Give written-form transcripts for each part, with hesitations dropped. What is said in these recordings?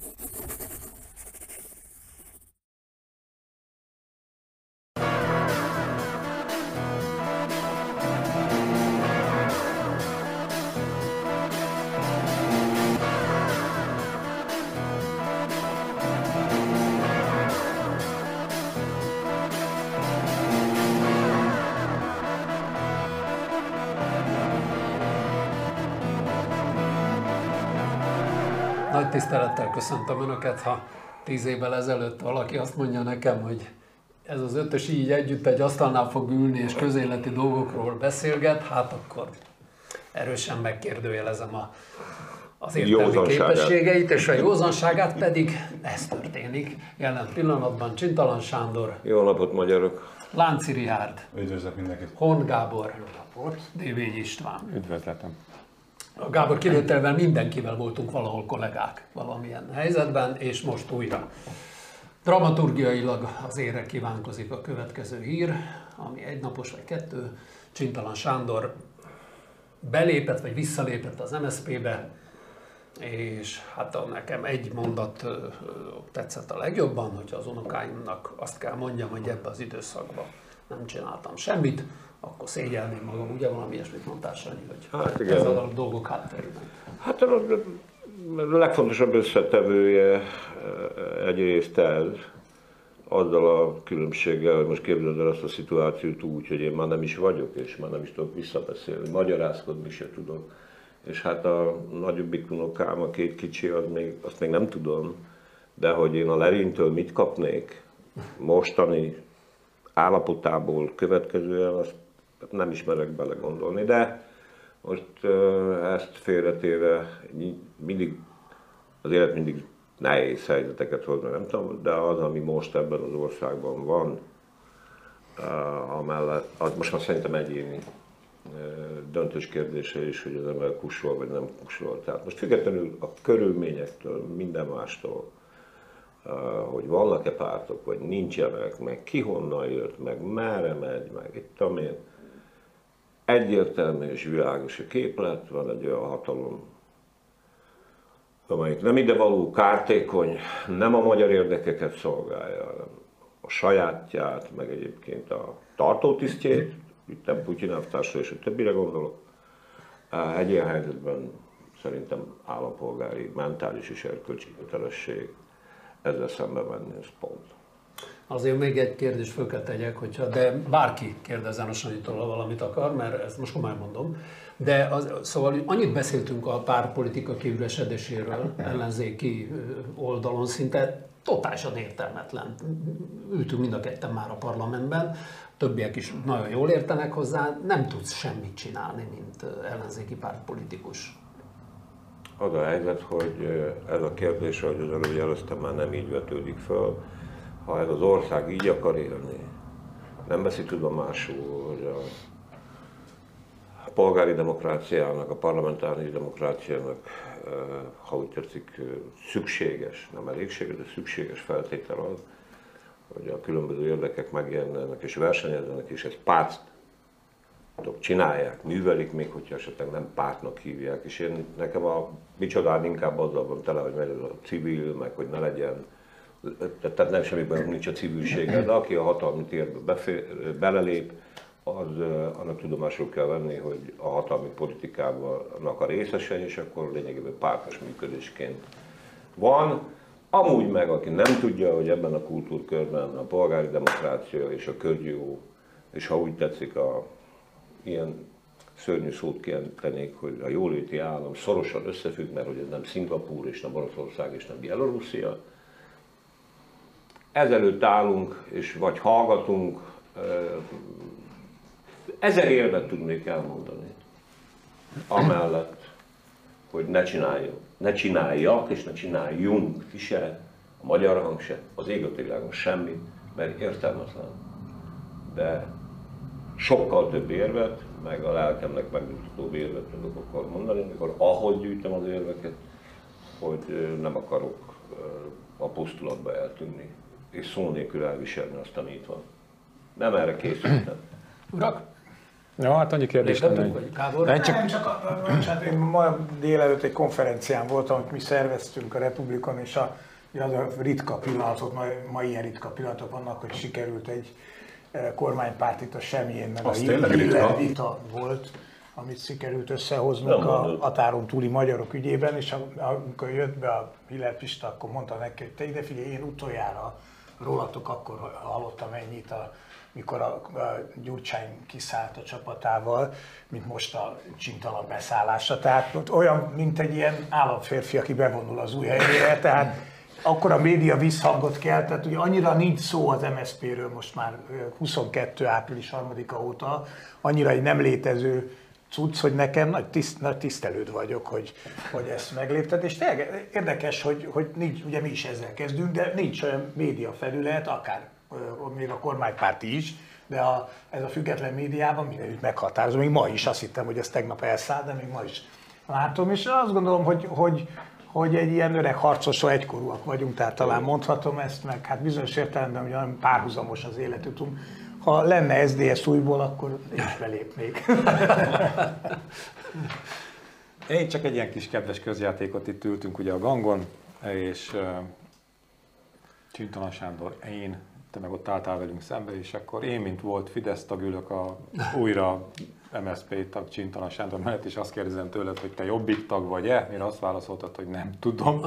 Nagy tisztelettel köszöntöm Önöket, ha 10 évvel ezelőtt valaki azt mondja nekem, hogy ez az ötös így együtt egy asztalnál fog ülni és közéleti dolgokról beszélget, hát akkor erősen megkérdőjelezem az értelmi képességeit, és a józanságát, pedig ez történik. Jelen pillanatban Csintalan Sándor. Jó napot, magyarok! Lánci Rihárd. Üdvözlök mindenkit! Horn Gábor. Dévényi István. Üdvözletem! A Gábor kivételével mindenkivel voltunk valahol kollégák valamilyen helyzetben, és most újra. Dramaturgiailag az érre kívánkozik a következő hír, ami egynapos vagy kettő. Csintalan Sándor belépett vagy visszalépett az MSZP-be, és hát nekem egy mondat tetszett a legjobban, hogy az unokáimnak azt kell mondjam, hogy ebbe az időszakban nem csináltam semmit, akkor szégyelném magam, ugye valami ilyesmit mondtál, Sanyi, hogy hát ez a dolgok hátterében. Hát a legfontosabb összetevője egyrészt ez, azzal a különbséggel, hogy most képzeld el azt a szituációt úgy, hogy én már nem is vagyok, és már nem is tudok visszabeszélni, magyarázkodni se tudok. És hát a nagyobbik unokám, a két kicsi, azt még nem tudom, de hogy én a Lerintől mit kapnék mostani állapotából következően, azt nem ismerek belegondolni, de most ezt félretéve az élet mindig nehéz helyzeteket hoz, nem tudom, de az, ami most ebben az országban van, amellett, az most már szerintem egyéni döntős kérdése is, hogy az ember kussol vagy nem kussol. Tehát most függetlenül a körülményektől, minden mástól, hogy vannak-e pártok, vagy nincsenek, meg ki honnan jött, meg merre megy, meg itt tudom én, egyértelmű és világos a képlet, van egy olyan hatalom, amelyik nem idevaló, kártékony, nem a magyar érdekeket szolgálja, hanem a sajátját, meg egyébként a tartótisztjét, itt nem Putyin elvtársra és a többire gondolok. Egy ilyen helyzetben szerintem állampolgári, mentális és erkölcsi kötelesség ezzel szembe menni, ez pont. Azért még egy kérdést föl kell tegyek, de bárki kérdezzen a Sanyitól, ha valamit akar, mert ezt most komolyan mondom. De szóval annyit beszéltünk a pártpolitika kiüresedéséről, ellenzéki oldalon, szinte totálisan értelmetlen. Ültünk mind a ketten már a parlamentben, többiek is nagyon jól értenek hozzá, nem tudsz semmit csinálni, mint ellenzéki pártpolitikus. Az a helyzet, hogy ez a kérdés, ahogy az előbb jelöztem, már nem így vetődik föl. Ha ez az ország így akar élni, nem veszi tudomásul, hogy a polgári demokráciának, a parlamentáris demokráciának, ha úgy tetszik, szükséges, nem elégséges, de szükséges feltétel az, hogy a különböző érdekek megjelennek és versenyezzenek, és ezt pártok csinálják, művelik, még hogyha esetleg nem pártnak hívják. És nekem a micsodád inkább azzal van tele, hogy megy ez a civil, meg hogy ne legyen, tehát nem semmi bajom nincs a civilséggel, de aki a hatalmi térbe belelép, annak tudomásul kell venni, hogy a hatalmi politikának a részese, és akkor lényegében pártos működésként van. Amúgy meg, aki nem tudja, hogy ebben a kultúrkörben a polgári demokrácia és a közjó, és ha úgy tetszik, ilyen szörnyű szót kijelentenék, hogy a jóléti állam szorosan összefügg, mert hogy ez nem Szingapúr, és nem Oroszország, és nem Bielorusszia. Ezelőtt állunk, és vagy hallgatunk, 1000 érvet tudnék elmondani, amellett, hogy ne csináljak, és ne csináljunk ki se, a magyar hang se, az égött világon semmi, mert értelmetlen. De sokkal több érvet, meg a lelkemnek megnyugtatóbb érvet tudok akkor mondani, amikor ahhoz gyűjtem az érveket, hogy nem akarok a posztulatba eltűnni, és szó nélkül elviselni azt, ami itt van. Nem erre készültem. Urak, Ja, hát annyi kérdés nem. Én ma délelőtt egy konferencián voltam, amit mi szerveztünk a Republikon, és az a ritka pillanatok, ma ilyen ritka pillanatok vannak, hogy sikerült egy kormánypártit, a Semjén, meg a Hiller vita volt, amit sikerült összehoznunk a határon túli magyarok ügyében, és amikor jött be a Hiller Pista, akkor mondta neki, hogy te ide figyelj, én utoljára rólatok akkor hallottam ennyit, mikor a Gyurcsány kiszállt a csapatával, mint most a Csintalan beszállása. Tehát olyan, mint egy ilyen államférfi, aki bevonul az új helyére, tehát akkor a média visszhangot kell, tehát ugye annyira nincs szó az MSZP-ről most már 22. április 3-a óta, annyira egy nem létező cucc, hogy nekem nagy tisztelőd vagyok, hogy ezt meglépted, és tényleg érdekes, hogy nincs, ugye mi is ezzel kezdünk, de nincs olyan média felület, akár még a kormánypárti is, de ez a független médiában mindenütt meghatározó, még ma is, azt hittem, hogy ez tegnap elszállt, de még ma is látom, és azt gondolom, hogy egy ilyen öreg harcosról egykorúak vagyunk, tehát talán mondhatom ezt, meg hát bizonyos értelemben ugye nem párhuzamos az életutunk. Ha lenne SZDSZ újból, akkor is belépnék. Én csak egy ilyen kis kedves közjátékot, itt ültünk ugye a gangon, és Csintalan Sándor, te meg ott álltál velünk szembe, és akkor én, mint volt Fidesz tag, ülök a újra MSZP tag Csintalan Sándor mellett, és azt kérdezem tőled, hogy te Jobbik tag vagy-e? Mire azt válaszoltad, hogy nem tudom.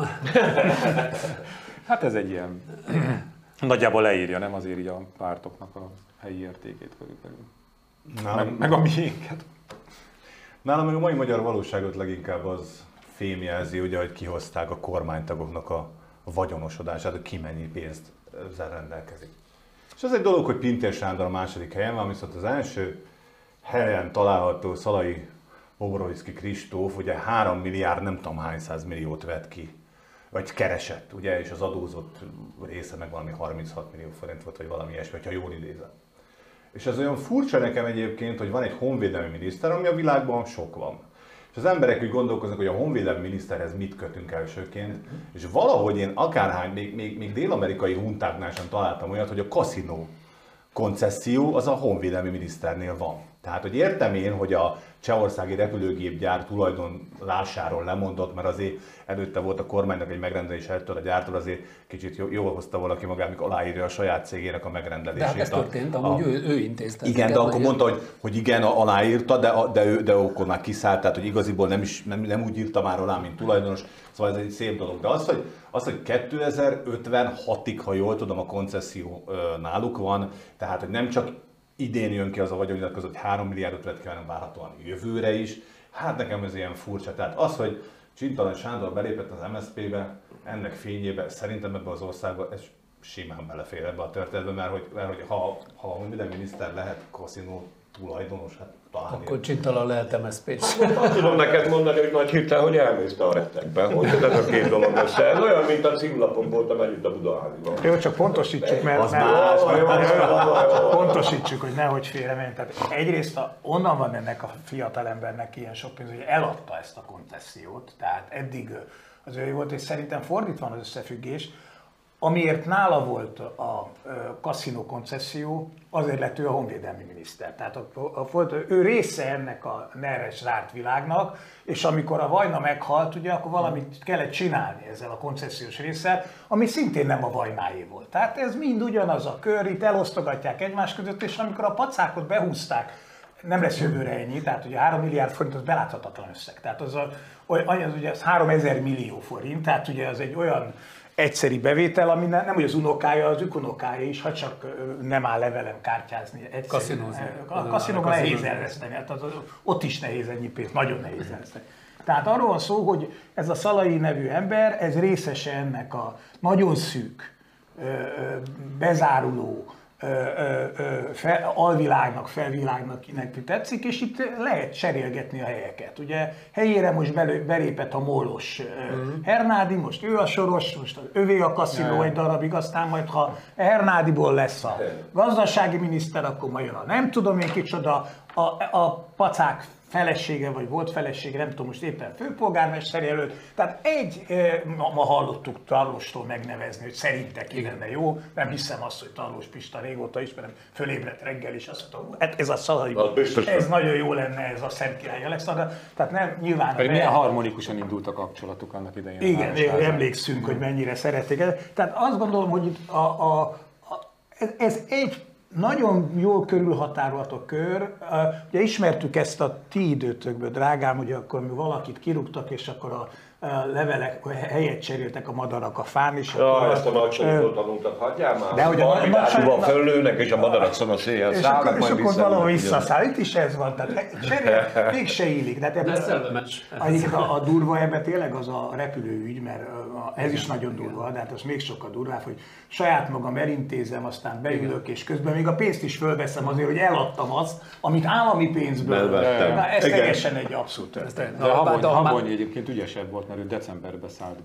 Hát ez egy ilyen, nagyjából leírja, nem azért így a pártoknak a helyi értékét körülbelül. Meg a miénket. Nálam meg a mai magyar valóságot leginkább az fémjelzi, ugye, hogy kihozták a kormánytagoknak a vagyonosodását, hogy ki mennyi pénzt ezzel rendelkezik. És az egy dolog, hogy Pintér Sándor a második helyen van, viszont az első helyen található Szalai Bobrovszky Kristóf ugye 3 milliárd nem tudom hány százmilliót vett ki, vagy keresett, ugye, és az adózott része meg valami 36 millió forint volt, vagy valami ilyesmi, ha jól idézem. És ez olyan furcsa nekem egyébként, hogy van egy honvédelmi miniszter, ami a világban sok van. És az emberek úgy gondolkoznak, hogy a honvédelmi miniszterhez mit kötünk elsőként, és valahogy én akárhány, még dél-amerikai huntáknál sem találtam olyat, hogy a kaszinó koncesszió az a honvédelmi miniszternél van. Tehát, hogy értem én, hogy a csehországi repülőgépgyár tulajdonlásáról lemondott, mert azért előtte volt a kormánynak egy megrendelés ettől a gyártól, azért kicsit jól hozta valaki magát, amikor aláírja a saját cégének a megrendelését. De hát ez történt, amúgy ő intézte. Igen, de akkor mondta, hogy igen, aláírta, de akkor már kiszállt, tehát hogy igaziból nem úgy írta már alá, mint tulajdonos, szóval ez egy szép dolog. De az, hogy 2056-ig, ha jól tudom, a koncesszió náluk van, tehát hogy nem csak idén jön ki az a vagyonnyilatkozat, hogy 3 milliárdot vett ki, hanem várhatóan jövőre is. Hát nekem ez ilyen furcsa. Tehát az, hogy Csintalan Sándor belépett az MSZP-be, ennek fényében szerintem ebbe az országba ez simán belefér ebbe a történetbe, mert hogy ha a honvédelmi miniszter lehet kaszinó tulajdonos, hát talán... Akkor Csintalan lehet MSZP-s. Azt tudom neked mondani, hogy nagy hirtelen, hogy elmész a rettegbe. Hogy ez a két dolog össze? Ez olyan, mint a címlapon voltam együtt a Budaháziban. Jó, csak pontosítsuk, mert pontosítsuk, hogy nehogy félremenj. Tehát egyrészt onnan van ennek a fiatal embernek ilyen sok pénz, hogy eladta ezt a koncesziót, tehát eddig az ő volt, és szerintem fordítva van az összefüggés. Amiért nála volt a kaszinó koncesszió, azért lett ő a honvédelmi miniszter. Tehát ő része ennek a neres zárt világnak, és amikor a Vajna meghalt, ugye, akkor valamit kellett csinálni ezzel a koncesziós résszel, ami szintén nem a Vajnáé volt. Tehát ez mind ugyanaz a kör, itt elosztogatják egymás között, és amikor a pacákot behúzták, nem lesz jövőre ennyi, tehát ugye 3 milliárd forint az beláthatatlan összeg. Tehát az ugye az 3000 millió forint, tehát ugye az egy olyan egyszeri bevétel, ami nem úgy az unokája, az ükunokája is, ha csak nem áll levelem kártyázni. Kaszinózni. A kaszinóban nehéz elveszteni, hát ott is nehéz ennyi pénzt, nagyon nehéz elveszteni. Tehát arról van szó, hogy ez a Szalai nevű ember, ez részese ennek a nagyon szűk, bezáruló, alvilágnak, felvilágnak neki tetszik, és itt lehet cserélgetni a helyeket. Ugye helyére most belépett a mólos Hernádi, most ő a Soros, most övé a kaszinó egy darabig, aztán majd ha Hernádiból lesz a gazdasági miniszter, akkor majd jön a nem tudom én kicsoda, a pacák felesége, vagy volt felesége, nem tudom, most éppen főpolgármester jelölt. Tehát ma hallottuk Tarlóstól megnevezni, hogy szerinte ki lenne jó. Nem hiszem azt, hogy Tarlós Pista régóta ismerem, fölébredt reggel is azt mondta, hát ez a Szalai, ez nagyon jó lenne, ez a Szent Király Alexandra. Tehát nem nyilván... Milyen harmonikusan indult a kapcsolatuk annak idején. Igen, emlékszünk, hogy mennyire szerették. Tehát azt gondolom, hogy ez egy nagyon jól körülhatárolható kör. Ugye ismertük ezt a ti időtökből, drágám, hogy akkor valakit kirúgtak, és akkor a levelek helyet cseréltek a madarak a fán is. Ezt a nagyságot tanultak, hagyjál már. De hogy a nagyságot föllőnek, és a madarak a széjjel szállnak, és akkor valahol visszaszáll. Itt is ez van, tehát cserél, mégse illik. A durva ebben tényleg az a repülőügy, mert ez is nagyon durva, de hát az még sokkal durvább, hogy saját magam elintézem, aztán beülök, és közben még a pénzt is fölveszem azért, hogy eladtam azt, amit állami pénzből. Ez teljesen egy abszurd. De Habony egyébként ügyesebb volt, mert ő decemberben szállt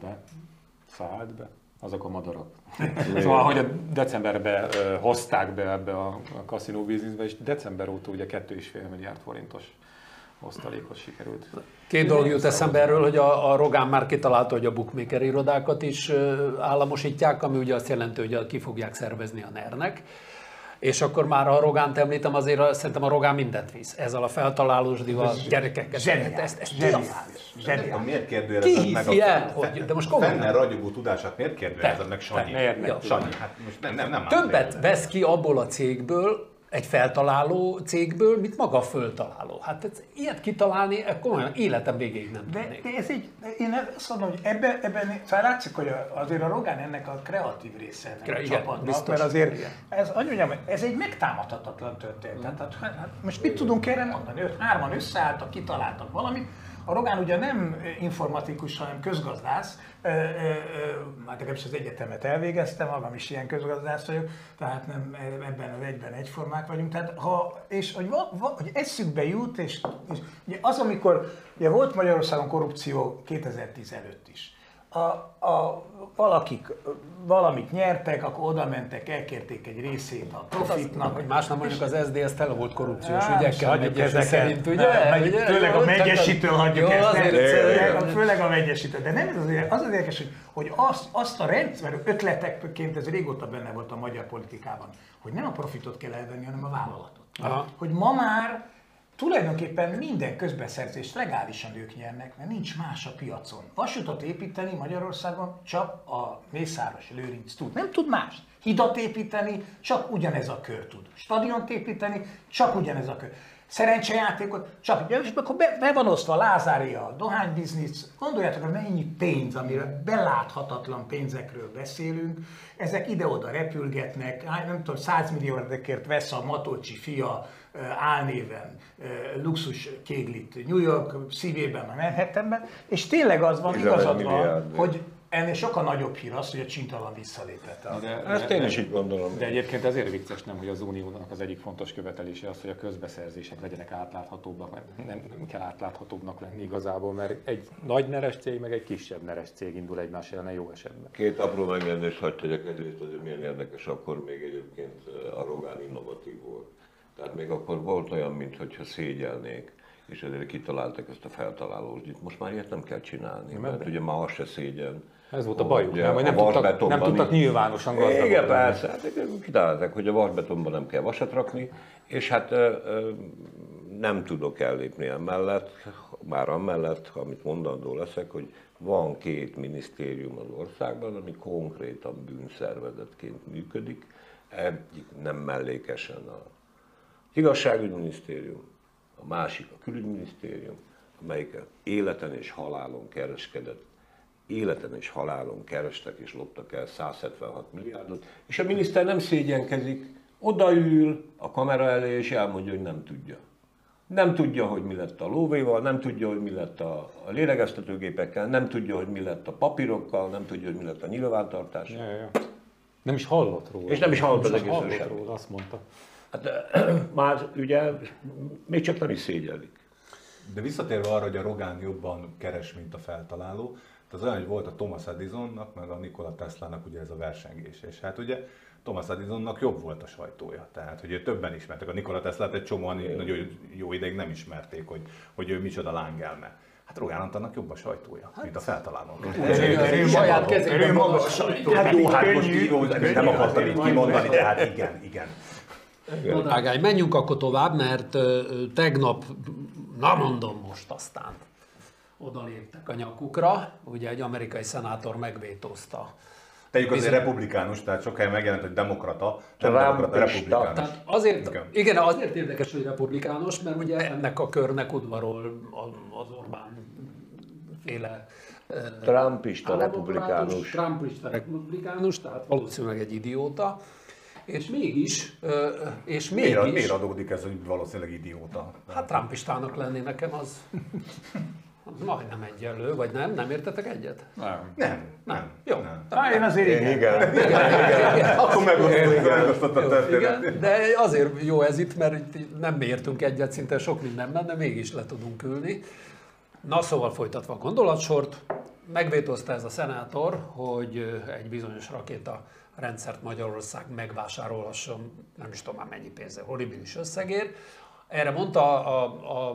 be azok a madarak. Szóval, hogy a decemberben hozták be ebbe a kaszinó bizniszbe, és december óta ugye 2,5 milliárd forintos osztalékos sikerült. Két dolog jut eszembe erről, hogy a Rogán már kitalálta, hogy a bookmaker irodákat is államosítják, ami ugye azt jelenti, hogy ki fogják szervezni a NER-nek. És akkor már a Rogánt említem, azért szerintem a Rogán mindent visz. Ezzel a feltalálósdival gyerekekkel. Zseniális. Miért kérdőjelezed meg de most komolyan. Fenner ragyogó tudását, miért kérdőjelezed meg Sanyi? Sanyi, hát most nem többet vesz ki abból a cégből, egy feltaláló cégből, mint maga a föltaláló. Hát ilyet kitalálni, komolyan életem végéig nem tudnék. De ez így, én azt mondom, hogy ebben látszik, hogy azért a Rogán ennek a kreatív része ennek a csapatnak, biztos, mert azért ez egy megtámadhatatlan történet. Hát most mit tudunk erre mondani? Hárman összeálltak, kitaláltak valamit. A Rogán ugye nem informatikus, hanem közgazdász, hát legalábbis az egyetemet elvégeztem, magam is ilyen közgazdász vagyok, tehát nem ebben az egyben egyformák vagyunk. Tehát hogy eszükbe jut, és ugye az, amikor ugye volt Magyarországon korrupció 2010 előtt is, valakik valamit nyertek, akkor oda mentek, elkérték egy részét a profitnak. Hogy más nem mondjuk, az SZDSZ tele volt korrupciós ügyekkel, megyesi szerint, ugye? Főleg a megyesítől hagyjuk ezt, főleg a megyesítől. De nem az érdekes, hogy azt a rendszer ötletekként ez régóta benne volt a magyar politikában, hogy nem a profitot kell elvenni, hanem a vállalatot. Aha. Hogy ma már tulajdonképpen minden közbeszerzést legálisan ők nyernek, mert nincs más a piacon. Vasútot építeni Magyarországon csak a Mészáros Lőrinc tud. Nem tud más. Hidat építeni csak ugyanez a kör tud. Stadiont építeni csak ugyanez a kör. Szerencsejátékot csak, és akkor be van osztva a Lázária, a dohánybiznisz. Gondoljátok, hogy mennyi pénz, amire beláthatatlan pénzekről beszélünk, ezek ide-oda repülgetnek, nem tudom, 100 milliókért vesz a Matolcsi fia álnéven luxus kéglit New York szívében, a Manhattanben, és tényleg az van, igazad van, hogy ennél sokkal nagyobb hír az, hogy a Csintalan visszalépett. Ezt én is így gondolom. De egyébként ezért vicces nem, hogy az Uniónak az egyik fontos követelése az, hogy a közbeszerzések legyenek átláthatóbbak, mert nem kell átláthatóbbnak lenni igazából, mert egy nagy neres cég, meg egy kisebb neres cég indul egymás ellen jó esetben. Két apró megjegyzést hadd tegyek, egyrészt azért milyen érdekes, akkor még egyébként a Rogán innovatív volt. Tehát még akkor volt olyan, mintha szégyelnék, és ezért kitaláltak ezt a feltalálót. Itt most már ilyet nem kell csinálni, mert ugye már az se szégyen. Ez volt a bajuk, hogy nem tudtak nyilvánosan gazdagodni. Igen, persze, hát kitalálták, hogy a vasbetonban nem kell vasat rakni, és hát nem tudok ellépni emellett, már amellett, amit mondandó leszek, hogy van két minisztérium az országban, ami konkrétan bűnszervezetként működik, egyik nem mellékesen a igazságügyminisztérium, a másik a külügyminisztérium, amelyik életen és halálon kereskedett. Életen és halálon kerestek és loptak el 176 milliárdot, és a miniszter nem szégyenkezik, odaül a kamera elé és elmondja, hogy nem tudja. Nem tudja, hogy mi lett a lóvéval, nem tudja, hogy mi lett a lélegeztetőgépekkel, nem tudja, hogy mi lett a papírokkal, nem tudja, hogy mi lett a nyilvántartással. Ja. Nem is hallott róla. És nem is hallott az egészen semmit. Azt mondta. Hát már ugye még csak nem is szégyellik. De visszatérve arra, hogy a Rogán jobban keres, mint a feltaláló, Az olyan, hogy volt a Thomas Edisonnak, meg a Nikola Teslának ugye ez a versengés, és hát ugye Thomas Edisonnak jobb volt a sajtója, tehát hogy többen ismertek. A Nikola Teslát egy csomóan nagyon jó ideig nem ismerték, hogy ő micsoda lángelme. Hát Rogán Antalnak jobb a sajtója, mint a feltalálónak. Ő saját kezében maga a sajtó. Hát jó, hát most így nem akartam így kimondani, de hát igen. No, drágány, menjünk akkor tovább, mert tegnap, na mondom most aztán, oda léptek a nyakukra, ugye egy amerikai szenátor megvétózta. Tegyük azért republikánus, tehát sokáig megjelent, hogy demokrata, republikánus. Tehát azért, igen, azért érdekes, hogy republikánus, mert ugye ennek a körnek udvarol az Orbán féle Trumpista republikánus. Trumpista republikánus, tehát valószínűleg egy idióta. És mégis... Miért adódik ez, hogy valószínűleg idióta? Hát trumpistának lenni nekem az majdnem egyenlő, vagy nem? Nem értetek egyet? Nem. Jó. Én azért igen. Akkor megosztott a történet. Igen, de azért jó ez itt, mert itt nem értünk egyet szinte sok mindenben, de mégis le tudunk ülni. Na szóval folytatva a gondolatsort, megvétózta ez a szenátor, hogy egy bizonyos rakéta rendszert Magyarország megvásárolhasson, nem is tudom már mennyi pénzzel, horribilis összegért. Erre mondta a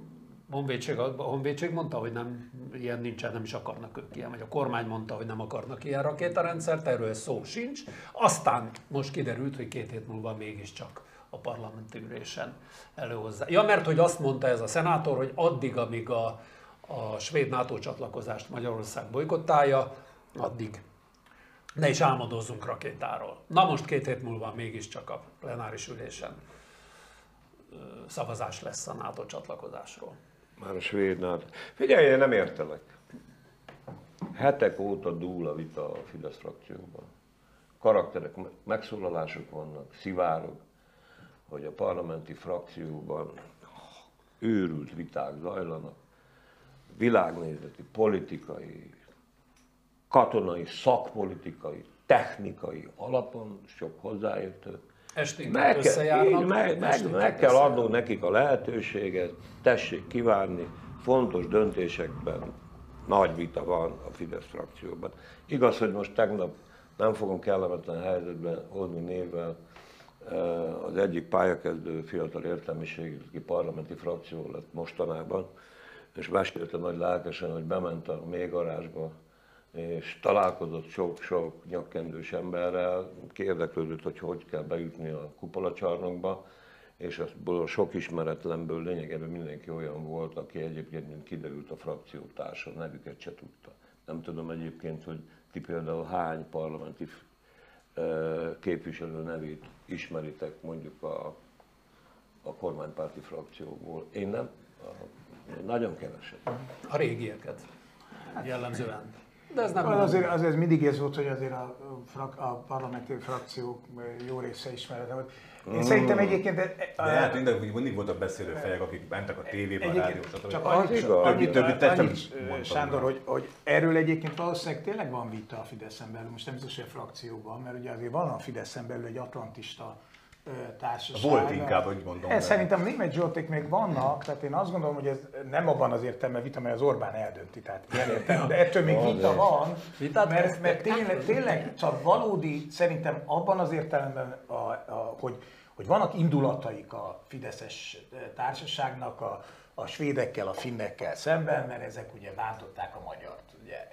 honvédség mondta, hogy nem, ilyen nincsen, nem is akarnak ők ilyen, vagy a kormány mondta, hogy nem akarnak ilyen rakétarendszert, erről szó sincs. Aztán most kiderült, hogy 2 hét múlva mégiscsak a parlamenti ülésen előhozzá. Ja, mert hogy azt mondta ez a szenátor, hogy addig, amíg a svéd NATO csatlakozást Magyarország bojkottálja, addig ne is álmodozzunk rakétáról. Na most 2 hét múlva mégiscsak a plenáris ülésen szavazás lesz a NATO csatlakozásról. Már a svéd NATO. Figyelj, én nem értelek. Hetek óta dúl a vita a Fidesz frakcióban. Karakterek, megszólalások vannak, szivárog, hogy a parlamenti frakcióban őrült viták zajlanak, világnézeti, politikai, katonai, szakpolitikai, technikai alapon sok hozzáértő. Esténként összejárnak. Meg kell adnunk nekik a lehetőséget, tessék kivárni, fontos döntésekben nagy vita van a Fidesz frakcióban. Igaz, hogy most tegnap nem fogom kellemetlen helyzetben hozni névvel az egyik pályakezdő fiatal értelmiségi, aki parlamenti frakció lett mostanában, és mesélte nagy lelkesen, hogy bement a mélygarázsba, és találkozott sok nyakkendős emberrel, érdeklődött, hogy hogy kell bejutni a kupolacsarnokba, és abból sok ismeretlenből lényegében mindenki olyan volt, aki egyébként, mint kiderült, a frakciótársa, nevüket se tudta. Nem tudom egyébként, hogy ti például hány parlamenti képviselő nevét ismeritek mondjuk a kormánypárti frakcióból. Én nem, nagyon keveset. A régieket jellemzően. De ez nem azért mindig ez volt, hogy azért a parlamenti frakciók jó része ismeretem. Én szerintem egyébként... De hát mindig voltak beszélő fejek, akik mentek a tévébe, a rádiósat. Csak annyit, Sándor, hogy erről egyébként valószínűleg tényleg van vita a Fideszen belül, most nem biztos, hogy a frakcióban, mert ugye azért van a Fideszen belül egy atlantista társaság. Volt inkább, úgy mondom. Szerintem Németh Zsolték még vannak, tehát én azt gondolom, hogy ez nem abban az értelemben vita, mert az Orbán eldönti, tehát ilyen értelemben, de ettől még vita van, mert tényleg csak valódi, szerintem abban az értelemben, hogy vannak indulataik a fideszes társaságnak a svédekkel, a finnekkel szemben, mert ezek ugye bántották a magyart, ugye,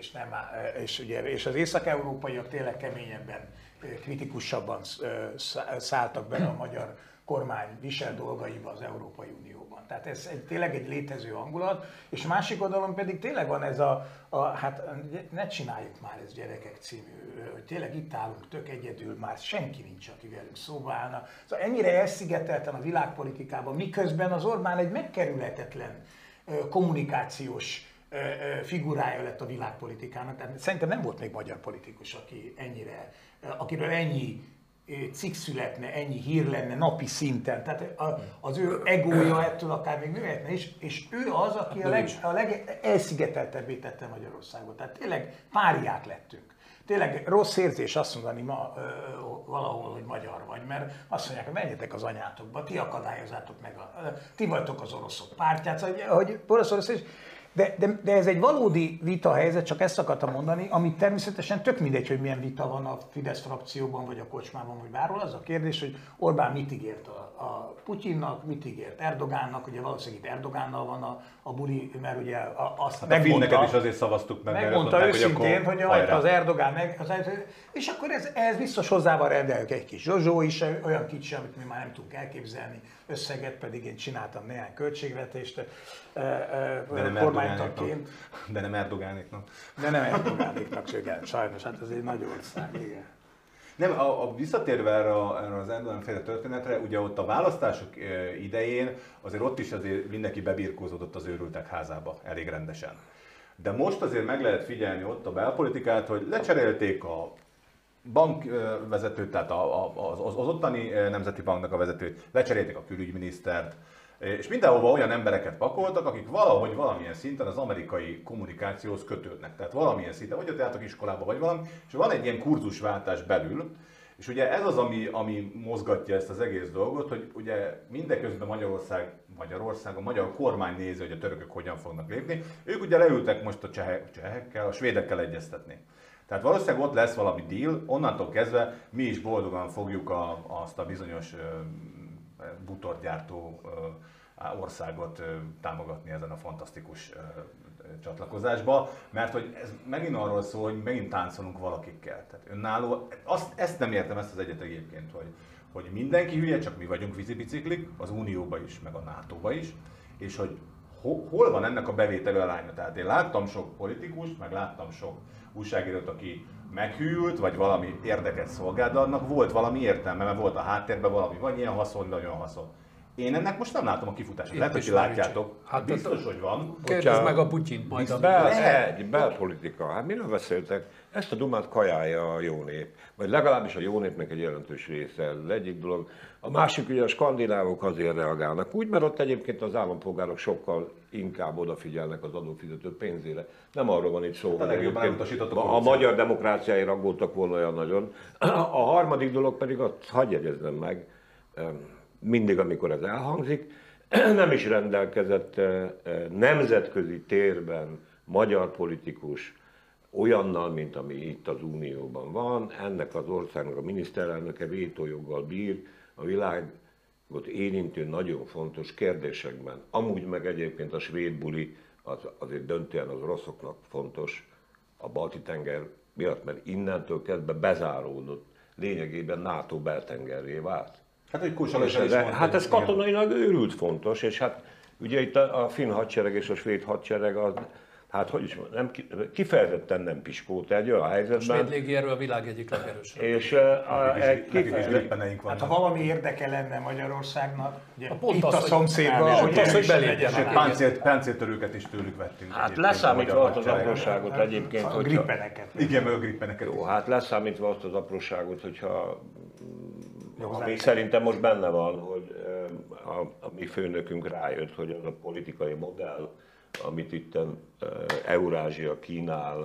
és az észak-európaiak tényleg keményebben, kritikusabban szálltak bele a magyar kormány visel dolgaiba az Európai Unióban. Tehát ez tényleg egy létező hangulat, és másik oldalon pedig tényleg van ez hát ne csináljuk már ez gyerekek című, hogy tényleg itt állunk tök egyedül, már senki nincs, aki velünk szóba állna. Szóval ennyire elszigetelten a világpolitikában, miközben az Orbán egy megkerülhetetlen kommunikációs figurája lett a világpolitikának. Tehát szerintem nem volt még magyar politikus, akiről ennyi cikk születne, ennyi hír lenne napi szinten. Tehát az ő egója ettől akár még nőhetne is, és ő az, aki a legelszigeteltebbé tette Magyarországot. Tehát tényleg páriák lettünk. Tényleg rossz érzés azt mondani ma valahol, hogy magyar vagy, mert azt mondják, hogy menjetek az anyátokba, ti akadályozátok meg, ti vagytok az oroszok pártját, hogy Oroszország is. De ez egy valódi vita helyzet, csak ezt akartam mondani, amit természetesen tök mindegy, hogy milyen vita van a Fidesz frakcióban, vagy a kocsmában, vagy bárhol. Az a kérdés, hogy Orbán mit ígért a Putyinnak, mit ígért Erdogánnak, ugye valószínűleg itt Erdogánnal van a buli, mert ugye azt hát a finneket is azért szavaztuk meg. Megmondta őszintén, hogy az Erdogán és akkor ez biztos hozzá van rendelünk egy kis zsozsó is, olyan kicsi, amit mi már nem tudunk elképzelni, összeget, pedig én csináltam néhány költségvetést kormánytagként. De nem Erdogánéknak. De nem Erdogánéknak, igen, sajnos, hát ez egy nagy ország, igen. Nem, visszatérve erre az Erdogan-féle történetre, ugye ott a választások idején azért ott is azért mindenki bebirkózódott az őrültek házába elég rendesen. De most azért meg lehet figyelni ott a belpolitikát, hogy lecserélték a bankvezetőt, tehát az ottani Nemzeti Banknak a vezetőt, lecserélték a külügyminisztert, és mindenhova olyan embereket pakoltak, akik valahogy valamilyen szinten az amerikai kommunikációhoz kötődnek. Tehát valamilyen szinten, vagy ott jártak iskolába, vagy valami, és van egy ilyen kurzusváltás belül, és ugye ez az, ami mozgatja ezt az egész dolgot, hogy ugye mindeközben Magyarország, a magyar kormány nézi, hogy a törökök hogyan fognak lépni. Ők ugye leültek most a csehekkel, a svédekkel egyeztetni. Tehát valószínűleg ott lesz valami deal, onnantól kezdve mi is boldogan fogjuk azt a bizonyos butorgyártó országot támogatni ezen a fantasztikus csatlakozásba, mert hogy ez megint arról szól, hogy megint táncolunk valakikkel. Tehát önálló, ezt nem értem, ezt az egyet egyébként, hogy mindenki hülye, csak mi vagyunk vízibiciklik, az Unióba is, meg a NATO-ba is, és hogy hol van ennek a bevételő aránya. Tehát én láttam sok politikust, meg láttam sok újságírót, aki meghűlt, vagy valami érdeket szolgált, de annak volt valami értelme, mert volt a háttérben valami, vagy ilyen haszon, vagy olyan haszon. Én ennek most nem látom a kifutását. Lehet, hogy látjátok. Hát biztos, hogy van. Kérdezd meg a Putyint majd. Belpolitika. Hát miről beszéltek? Ezt a dumát kajálja a jó nép. Vagy legalábbis a jó népnek egy jelentős része. Ez egyik dolog. A másik ugye a skandinávok azért reagálnak úgy, mert ott egyébként az állampolgárok sokkal inkább odafigyelnek az adófizető pénzére. Nem arról van itt szó, hogy a magyar demokráciáért aggódtak volna olyan nagyon. A harmadik dolog pedig azt hadd jegyezzem meg, mindig, amikor ez elhangzik, nem is rendelkezett nemzetközi térben magyar politikus olyannal, mint ami itt az Unióban van. Ennek az országnak a miniszterelnöke vétójoggal bír a világot érintő nagyon fontos kérdésekben. Amúgy meg egyébként a svéd buli azért döntően az oroszoknak fontos a Balti-tenger miatt, mert innentől kezdve bezáródott, lényegében NATO beltengerré vált. Hát ez katonailag őrült fontos, és hát ugye itt a finn hadsereg és a svéd hadsereg az, hát hogy is mondjam, kifejezetten nem piskót egy olyan helyzetben. A svéd légierő a világ egyik legerősebb. És hát ha valami érdeke lenne Magyarországnak, ugye itt a szomszédban, hogy belépjenek. Páncéltörőket is tőlük vettünk. Hát leszámítva azt az apróságot egyébként, a grippeneket. Igen, meg a grippeneket. Jó, hát leszámítva azt az apróságot, hogyha ami szerintem most benne van, hogy a mi főnökünk rájött, hogy az a politikai modell, amit itt Eurázsia kínál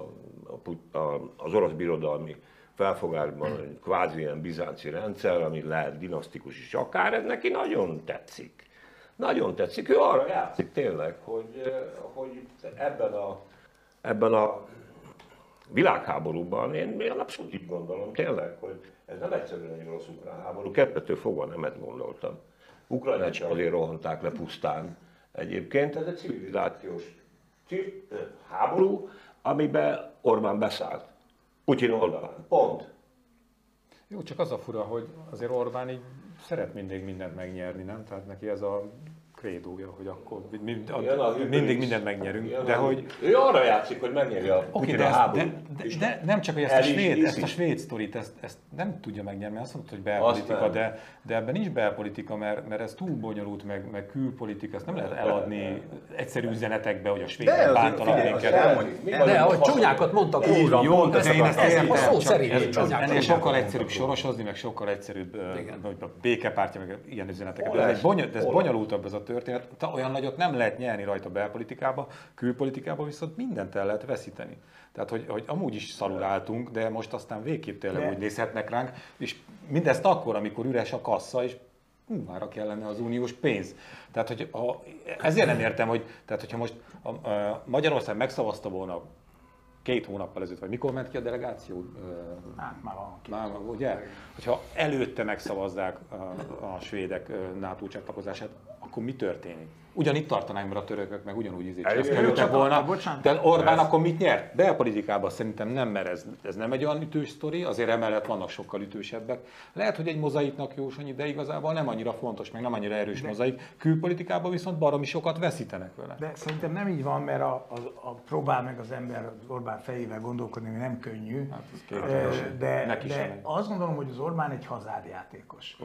az orosz birodalmi felfogásban, egy kvázi ilyen bizánci rendszer, ami lehet dinasztikus is akár, ez neki nagyon tetszik. Nagyon tetszik, ő arra játszik tényleg, hogy ebben a világháborúban, én abszolút így gondolom tényleg, hogy ez nem egyszerűen egy orosz-ukrán háború, kezdettől fogva nem ezt gondoltam. Ukrajnát csak azért rohanták le pusztán. Egyébként ez egy civilizációs háború, amiben Orbán beszállt. Putyin oldalán. Pont. Jó, csak az a fura, hogy azért Orbán így szeret mindig mindent megnyerni, nem? Tehát neki ez a krédója, hogy akkor mindig mindent megnyerünk. De hogy... Ő arra játszik, hogy megnyeri a Putyin a háborút. De nem csak, hogy ezt a svéd sztorit, ezt nem tudja megnyerni, azt mondta, hogy belpolitika, de ebben nincs belpolitika, mert ez túl bonyolult, meg külpolitika, ezt nem lehet eladni egyszerű üzenetekbe, hogy a svédek bántanak minket. De ahogy csúnyákat mondtak újra. Jó, de én ezt értem. A szó szerint ennél sokkal egyszerűbb sorosozni, meg sokkal egyszerűbb a békepártya, meg ilyen üzeneteket. De ez bonyolultabb ez a történet. Olyan nagyot nem lehet nyerni rajta belpolitikába, külpolitikába viszont mindent el lehet veszíteni. Tehát, hogy amúgy is szarul álltunk, de most aztán végképp tényleg úgy nézhetnek ránk, és mindezt akkor, amikor üres a kassa, és mára kellene az uniós pénz. Tehát, hogy ezért nem értem, hogy tehát, hogyha most Magyarország megszavazta volna 2 hónappal ezelőtt, vagy mikor ment ki a delegáció? Hát már van. Már, ugye? Hogyha előtte megszavazzák a svédek NATO csatlakozását, akkor mi történik? Ugyanitt tartanánk, mert a törökök meg ugyanúgy kerültek volna. De Orbán akkor mit nyert? Belpolitikában szerintem nem, mert ez nem egy olyan ütős sztori, azért emellett vannak sokkal ütősebbek. Lehet, hogy egy mozaiknak jó Sanyi, de igazából nem annyira fontos, meg nem annyira erős mozaik. Külpolitikában viszont baromi sokat veszítenek vele. De szerintem nem így van, mert próbál meg az ember az Orbán fejével gondolkodni, ami nem könnyű. Hát de azt gondolom, hogy az Orbán egy hazárjátékos.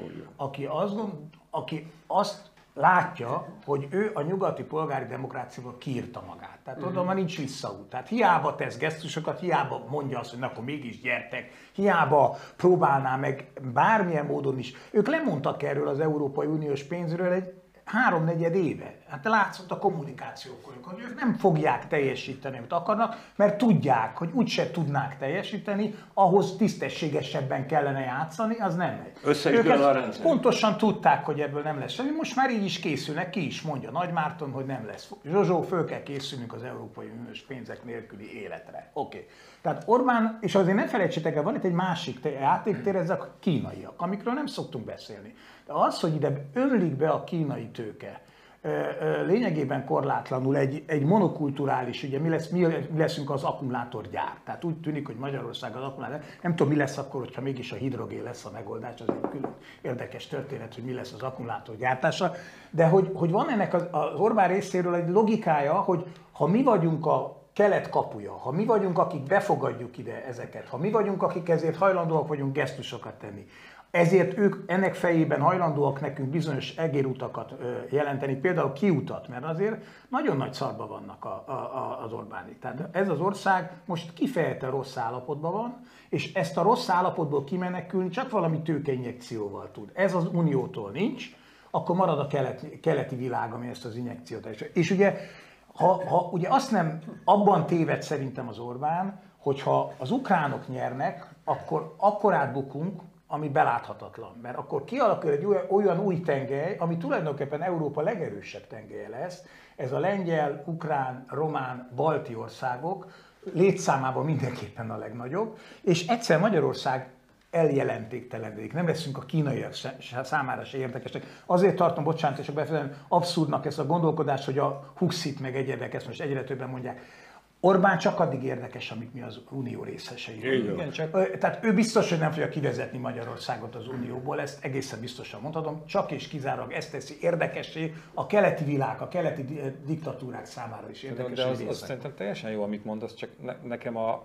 Aki azt látja, hogy ő a nyugati polgári demokráciából kiírta magát. Tehát oda már nincs visszaút. Tehát hiába tesz gesztusokat, hiába mondja azt, hogy akkor mégis gyertek, hiába próbálná meg bármilyen módon is. Ők lemondtak erről az Európai Uniós pénzről egy 3-4 éve. Hát látszott a kommunikációkon, hogy ők nem fogják teljesíteni, amit akarnak, mert tudják, hogy úgyse tudnák teljesíteni, ahhoz tisztességesebben kellene játszani, az nem megy. Ők pontosan tudták, hogy ebből nem lesz semmi, most már így is készülnek, ki is mondja Nagy Márton, hogy nem lesz. Zsozsó, föl kell készülnünk az Európai Uniós pénzek nélküli életre. Oké. Tehát Orbán, és azért ne felejtsétek el, van itt egy másik játéktér, ezek a kínaiak, amikről nem szoktunk beszélni. De az, hogy ide ömlik be a kínai tőke, lényegében korlátlanul egy monokulturális, ugye mi leszünk az akkumulátorgyár. Tehát úgy tűnik, hogy Magyarország az akkumulátor. Nem tudom, mi lesz akkor, hogyha mégis a hidrogén lesz a megoldás, az egy külön érdekes történet, hogy mi lesz az akkumulátorgyártása. De hogy van ennek az Orbán részéről egy logikája, hogy ha mi vagyunk a kelet kapuja, ha mi vagyunk, akik befogadjuk ide ezeket, ha mi vagyunk, akik ezért hajlandóak vagyunk gesztusokat tenni, ezért ők ennek fejében hajlandóak nekünk bizonyos egérutakat jelenteni, például kiutat, mert azért nagyon nagy szarba vannak az Orbánik. Tehát ez az ország most kifejezetten rossz állapotban van, és ezt a rossz állapotból kimenekülni csak valami tőkeinjekcióval tud. Ez az Uniótól nincs, akkor marad a keleti világ, ami ezt az injekciót. És ugye, ha ugye azt nem, abban téved szerintem az Orbán, hogyha az ukránok nyernek, akkor átbukunk, ami beláthatatlan. Mert akkor kialakul egy olyan új tengely, ami tulajdonképpen Európa legerősebb tengelye lesz. Ez a lengyel, ukrán, román, balti országok létszámában mindenképpen a legnagyobb, és egyszer Magyarország eljelentéktelenedik. Nem leszünk a kínaiak számára se érdekesek. Azért tartom, bocsánat, és befejezem, abszurdnak ezt a gondolkodást, hogy a Huxit meg egyebek, ezt most egyre többen mondják. Orbán csak addig érdekes, amíg mi az Unió részesei. Tehát ő biztos, hogy nem fogja kivezetni Magyarországot az Unióból, ezt egészen biztosan mondhatom, csak és kizárólag ezt teszi érdekessé a keleti világ, a keleti diktatúrák számára is érdekes. De az szerintem teljesen jó, amit mondasz, csak nekem a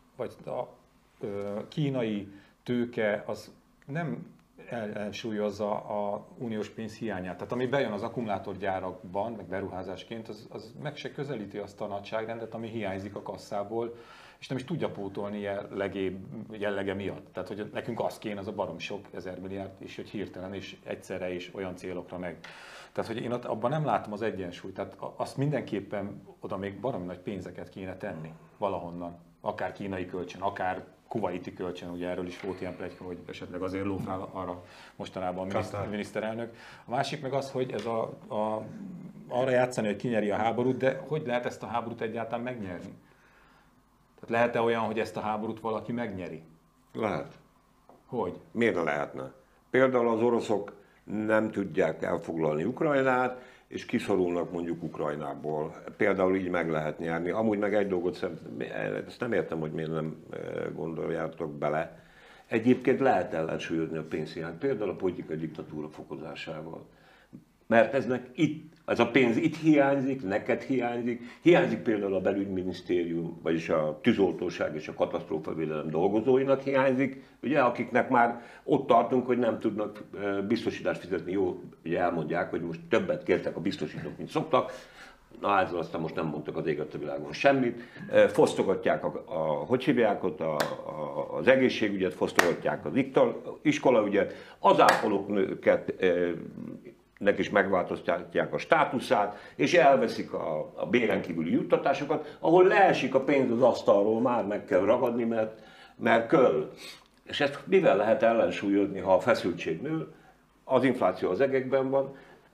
kínai tőke az nem ellensúlyozza a uniós pénz hiányát. Tehát ami bejön az akkumulátorgyárakban, meg beruházásként, az meg se közelíti azt a nagyságrendet, ami hiányzik a kasszából, és nem is tudja pótolni jellege miatt. Tehát, hogy nekünk az kéne, az a barom sok 1000 milliárd, és hogy hirtelen és egyszerre is olyan célokra meg. Tehát, hogy én abban nem látom az egyensúlyt. Tehát azt mindenképpen oda még baromi nagy pénzeket kéne tenni valahonnan. Akár kínai kölcsön, akár kuvaiti kölcsön, ugye erről is volt ilyen pletyka, hogy esetleg azért lófál arra mostanában a miniszterelnök. A másik meg az, hogy ez arra játszani, hogy kinyeri a háborút, de hogy lehet ezt a háborút egyáltalán megnyerni? Tehát lehet-e olyan, hogy ezt a háborút valaki megnyeri? Lehet. Hogy? Miért ne lehetne? Például az oroszok nem tudják elfoglalni Ukrajnát, és kiszorulnak mondjuk Ukrajnából. Például így meg lehet nyerni. Amúgy meg egy dolgot ezt nem értem, hogy miért nem gondoljátok bele. Egyébként lehet ellensúlyozni a pénzhiányt, például a politikai diktatúra fokozásával. Mert ez a pénz itt hiányzik, neked hiányzik például a belügyminisztérium, vagyis a tűzoltóság és a katasztrófavédelem dolgozóinak hiányzik, ugye, akiknek már ott tartunk, hogy nem tudnak biztosítást fizetni. Jó, ugye elmondják, hogy most többet kértek a biztosítók, mint szoktak. Na, ezzel aztán most nem mondtak az éget a világon semmit. Fosztogatják hogy hívják ott, az egészségügyet, fosztogatják az iskolaügyet, az ápolók nőket nek is megváltoztatják a státuszát, és elveszik a béren kívüli juttatásokat, ahol leesik a pénz az asztalról, már meg kell ragadni, mert köl. És ezt mivel lehet ellensúlyozni, ha a feszültség nő? az infláció az egekben van,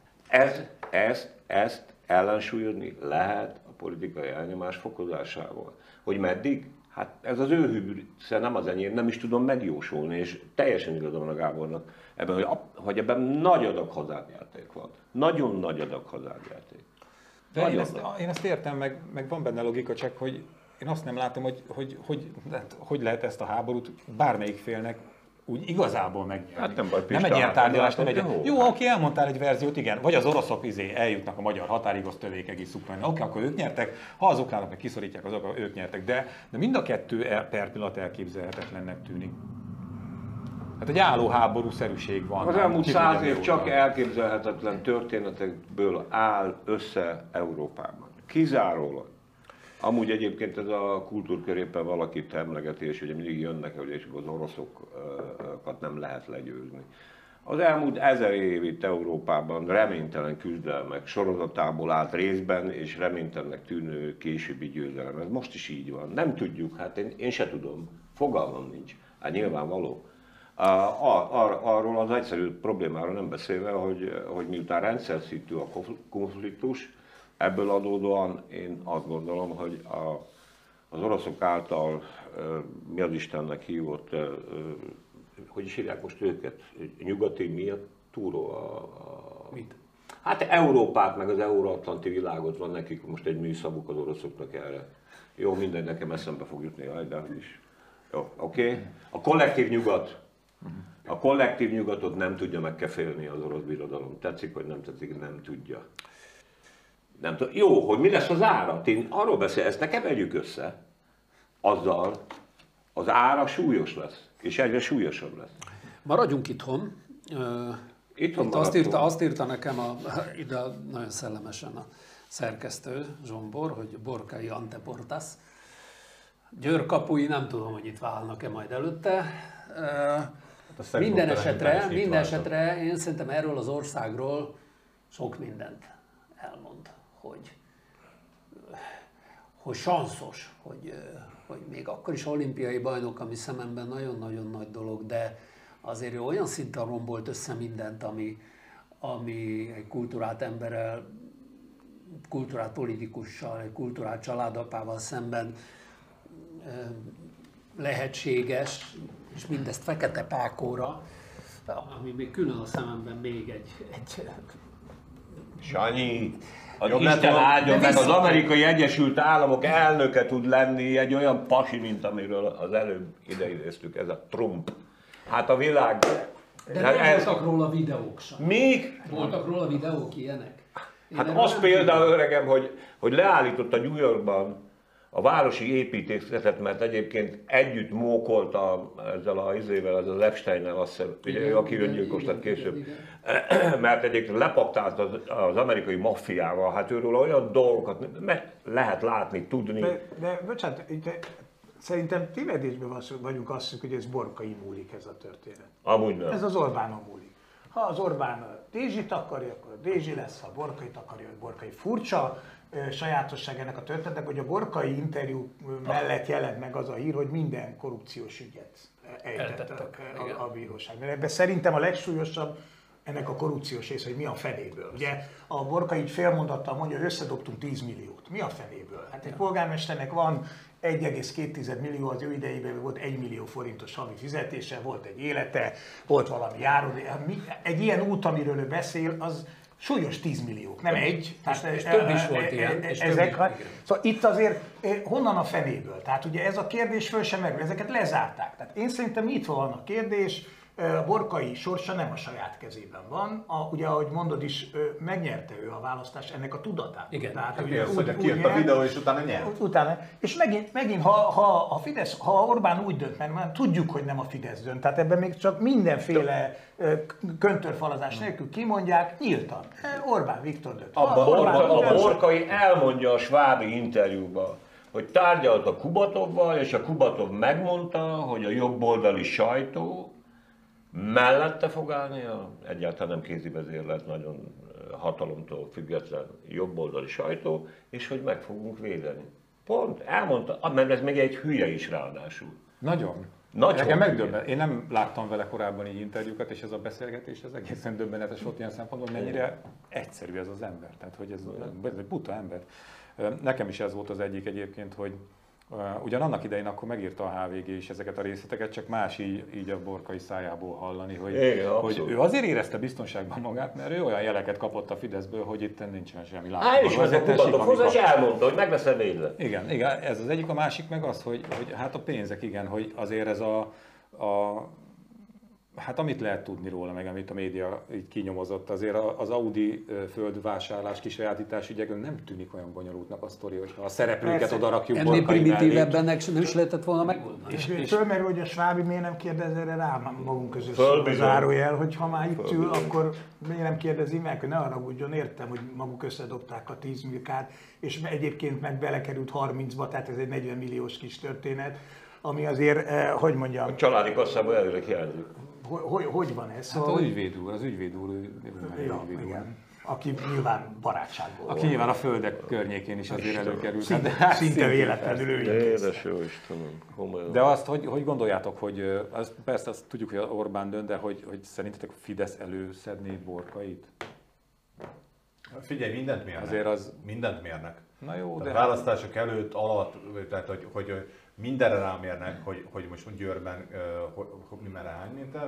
ezt ellensúlyozni lehet a politikai elnyomás fokozásával. Hogy meddig? Hát ez az ő hűbűsze, nem az enyém, nem is tudom megjósolni, és teljesen igazam van a Gábornak ebben, hogy ebben nagy adag hazárjáték van. Nagyon nagy adag hazárjáték. De én ezt értem, meg van benne logika, csak hogy én azt nem látom, hogy lehet ezt a háborút bármelyik félnek úgy igazából megnyerni. Hát nem baj, nem egy ilyen tárgyalás, nem egy... Jó, hát. oké, elmondtál egy verziót, igen. Vagy az oroszok eljutnak a magyar határig, azt tövék egész Ukrajna. Oké, akkor ők nyertek. Ha az ukránok meg kiszorítják, azok ők nyertek. De mind a kettő per pillanat elképzelhetetlennek tűnik. Hát egy álló háborúszerűség van. Az elmúlt 100 év csak elképzelhetetlen történetekből áll össze Európában. Kizárólag. Amúgy egyébként ez a kultúrkörében valakit emlegeti, és ugye mindig jönnek, hogy az oroszokat nem lehet legyőzni. Az elmúlt 1000 év itt Európában reménytelen küzdelmek sorozatából állt részben, és reménytelennek tűnő későbbi győzelem. Ez most is így van. Nem tudjuk, hát én se tudom, fogalmam nincs. Hát nyilvánvaló. Arról az egyszerű problémáról nem beszélve, hogy miután rendszerszintű a konfliktus, ebből adódóan én azt gondolom, hogy az oroszok által mi az Istennek hívott, hogy is hívják most őket, nyugati mi a túró? Mit? Hát Európát, meg az euróatlanti világot van nekik, most egy műszavuk az oroszoknak erre. Jó, minden nekem eszembe fog jutni, de is. Jó, oké. A kollektív nyugat. A kollektív nyugatot nem tudja megkefélni az orosz birodalom. Tetszik, vagy nem tetszik, nem tudja. Nem tudom. Jó, hogy mi lesz az ára? Én arról beszél, ezt ne keverjük össze. Azzal az ára súlyos lesz, és egyre súlyosabb lesz. Maradjunk itthon. Itt azt írta nekem ide nagyon szellemesen a szerkesztő, Zsombor, hogy Borkai Anteportas. Győr kapui, nem tudom, hogy itt válnak-e majd előtte. Minden esetre én szerintem erről az országról sok mindent elmond, hogy sanszos, hogy még akkor is olimpiai bajnok, ami szememben nagyon-nagyon nagy dolog, de azért olyan szinten rombolt össze mindent, ami egy kultúrált emberrel, kultúrált politikussal, egy kultúrált családapával szemben lehetséges, és mindezt fekete pákóra, ami még külön a szememben még egy Sanyi, Isten áldjon meg, az Amerikai Egyesült Államok elnöke tud lenni egy olyan pasi, mint amiről az előbb ideidéztük, ez a Trump. Hát a világ... De nem voltak róla videók sem. Még? Voltak róla videók ilyenek? Hát az például, öregem, hogy leállított a New Yorkban a városi építészetet, mert egyébként együtt mókolt ezzel az Epsteinnel, azt hiszem, ugye, aki öngyilkos lett később. Igen. Mert egyébként lepaktált az amerikai maffiával, hát őről olyan dolgokat lehet látni, tudni. De bocsánat, szerintem tévedésben vagyunk azt hiszük, hogy ez Borkai múlik ez a történet. Amúgy nem. Ez az Orbánon múlik. Ha az Orbán a Dézsit akarja, akkor a Dézsi lesz, ha a Borkait akarja, a Borkai. Furcsa sajátosság ennek a történetnek, hogy a Borkai interjú mellett jelent meg az a hír, hogy minden korrupciós ügyet ejtettek a bíróság. Ebben szerintem a legsúlyosabb ennek a korrupciós része, hogy mi a fenéből. Ugye a Borkai így félmondattal mondja, hogy összedobtunk 10 milliót. Mi a fenéből? Hát egy polgármesternek van 1,2 millió, az ő idejében volt 1 millió forintos havi fizetése, volt egy élete, volt valami járódé. Egy ilyen út, amiről ő beszél, az súlyos 10 milliók, nem egy. És több is volt ilyen. Szóval itt azért honnan a fenéből? Tehát ugye ez a kérdés föl sem merül, ezeket lezárták. Tehát én szerintem itt van a kérdés, a Borkai sorsa nem a saját kezében van. Ugye, ahogy mondod is, megnyerte ő a választást, ennek a tudatát. Igen. Tehát, ugye, hogy kijött a videó, és utána nyert. És megint ha Orbán úgy dönt, mert már tudjuk, hogy nem a Fidesz dönt, tehát ebben még csak mindenféle köntörfalazás nélkül kimondják, nyíltan. Orbán Viktor dönt. A Borkai elmondja a svábi interjúban, hogy tárgyalt a Kubatovval, és a Kubatov megmondta, hogy a jobboldali sajtó mellette fog állni, egyáltalán nem kézivezérlet, nagyon hatalomtól független jobboldali sajtó, és hogy meg fogunk védeni. Pont, elmondta, mert ez még egy hülye is ráadásul. Nagyon. Nekem megdöbben. Én nem láttam vele korábban így interjúkat, és ez a beszélgetés az egészen döbbenetes volt ilyen szempontból, mennyire egyszerű ez az ember. Tehát, hogy ez egy buta ember. Nekem is ez volt az egyik egyébként, hogy ugyan annak idején akkor megírta a HVG is ezeket a részleteket, csak más így a Borkai szájából hallani, hogy ő azért érezte biztonságban magát, mert ő olyan jeleket kapott a Fideszből, hogy itt nincsen semmi látható. És meg a kubatokhoz, és elmondta, hogy meg lesz védve. Igen, ez az egyik, a másik meg az, hogy hát a pénzek, igen, hogy azért ez hát amit lehet tudni róla, meg amit a média így kinyomozott, azért az Audi földvásárlás kisajátítás ügyekben nem tűnik olyan bonyolultnak a sztori, hogyha a szereplőket oda rakjuk. Ennél primitívebbennek nem is lehetett volna megoldani. És fölmerül, hogy a Svábi miért nem kérdez erre rá magunk között szóló zárójel, hogy ha már itt ül, akkor miért nem kérdezi meg, hogy ne haragudjon, értem, hogy maguk összedobták a 10 milliót, és egyébként meg belekerült 30-ba, tehát ez egy 40 milliós kis történet, ami azért, hogy mondjam... A családi kasszából előre hiányzik. Hogy van ez? Hát az ügyvéd úr. Igen. Aki nyilván barátságból. Aki nyilván a földek környékén is azért előkerült. Szinte véletlenül ő. Édes jó Istenem. De azt, hogy gondoljátok, hogy persze azt tudjuk, hogy Orbán dönt, de hogy szerintetek Fidesz előszedné Borkait? Figyelj, mindent mérnek. Azért az... Mindent mérnek. Na jó, de... de... választások előtt, alatt, tehát hogy mindenre rámérnek, hogy most Győrben mi merre hány méter.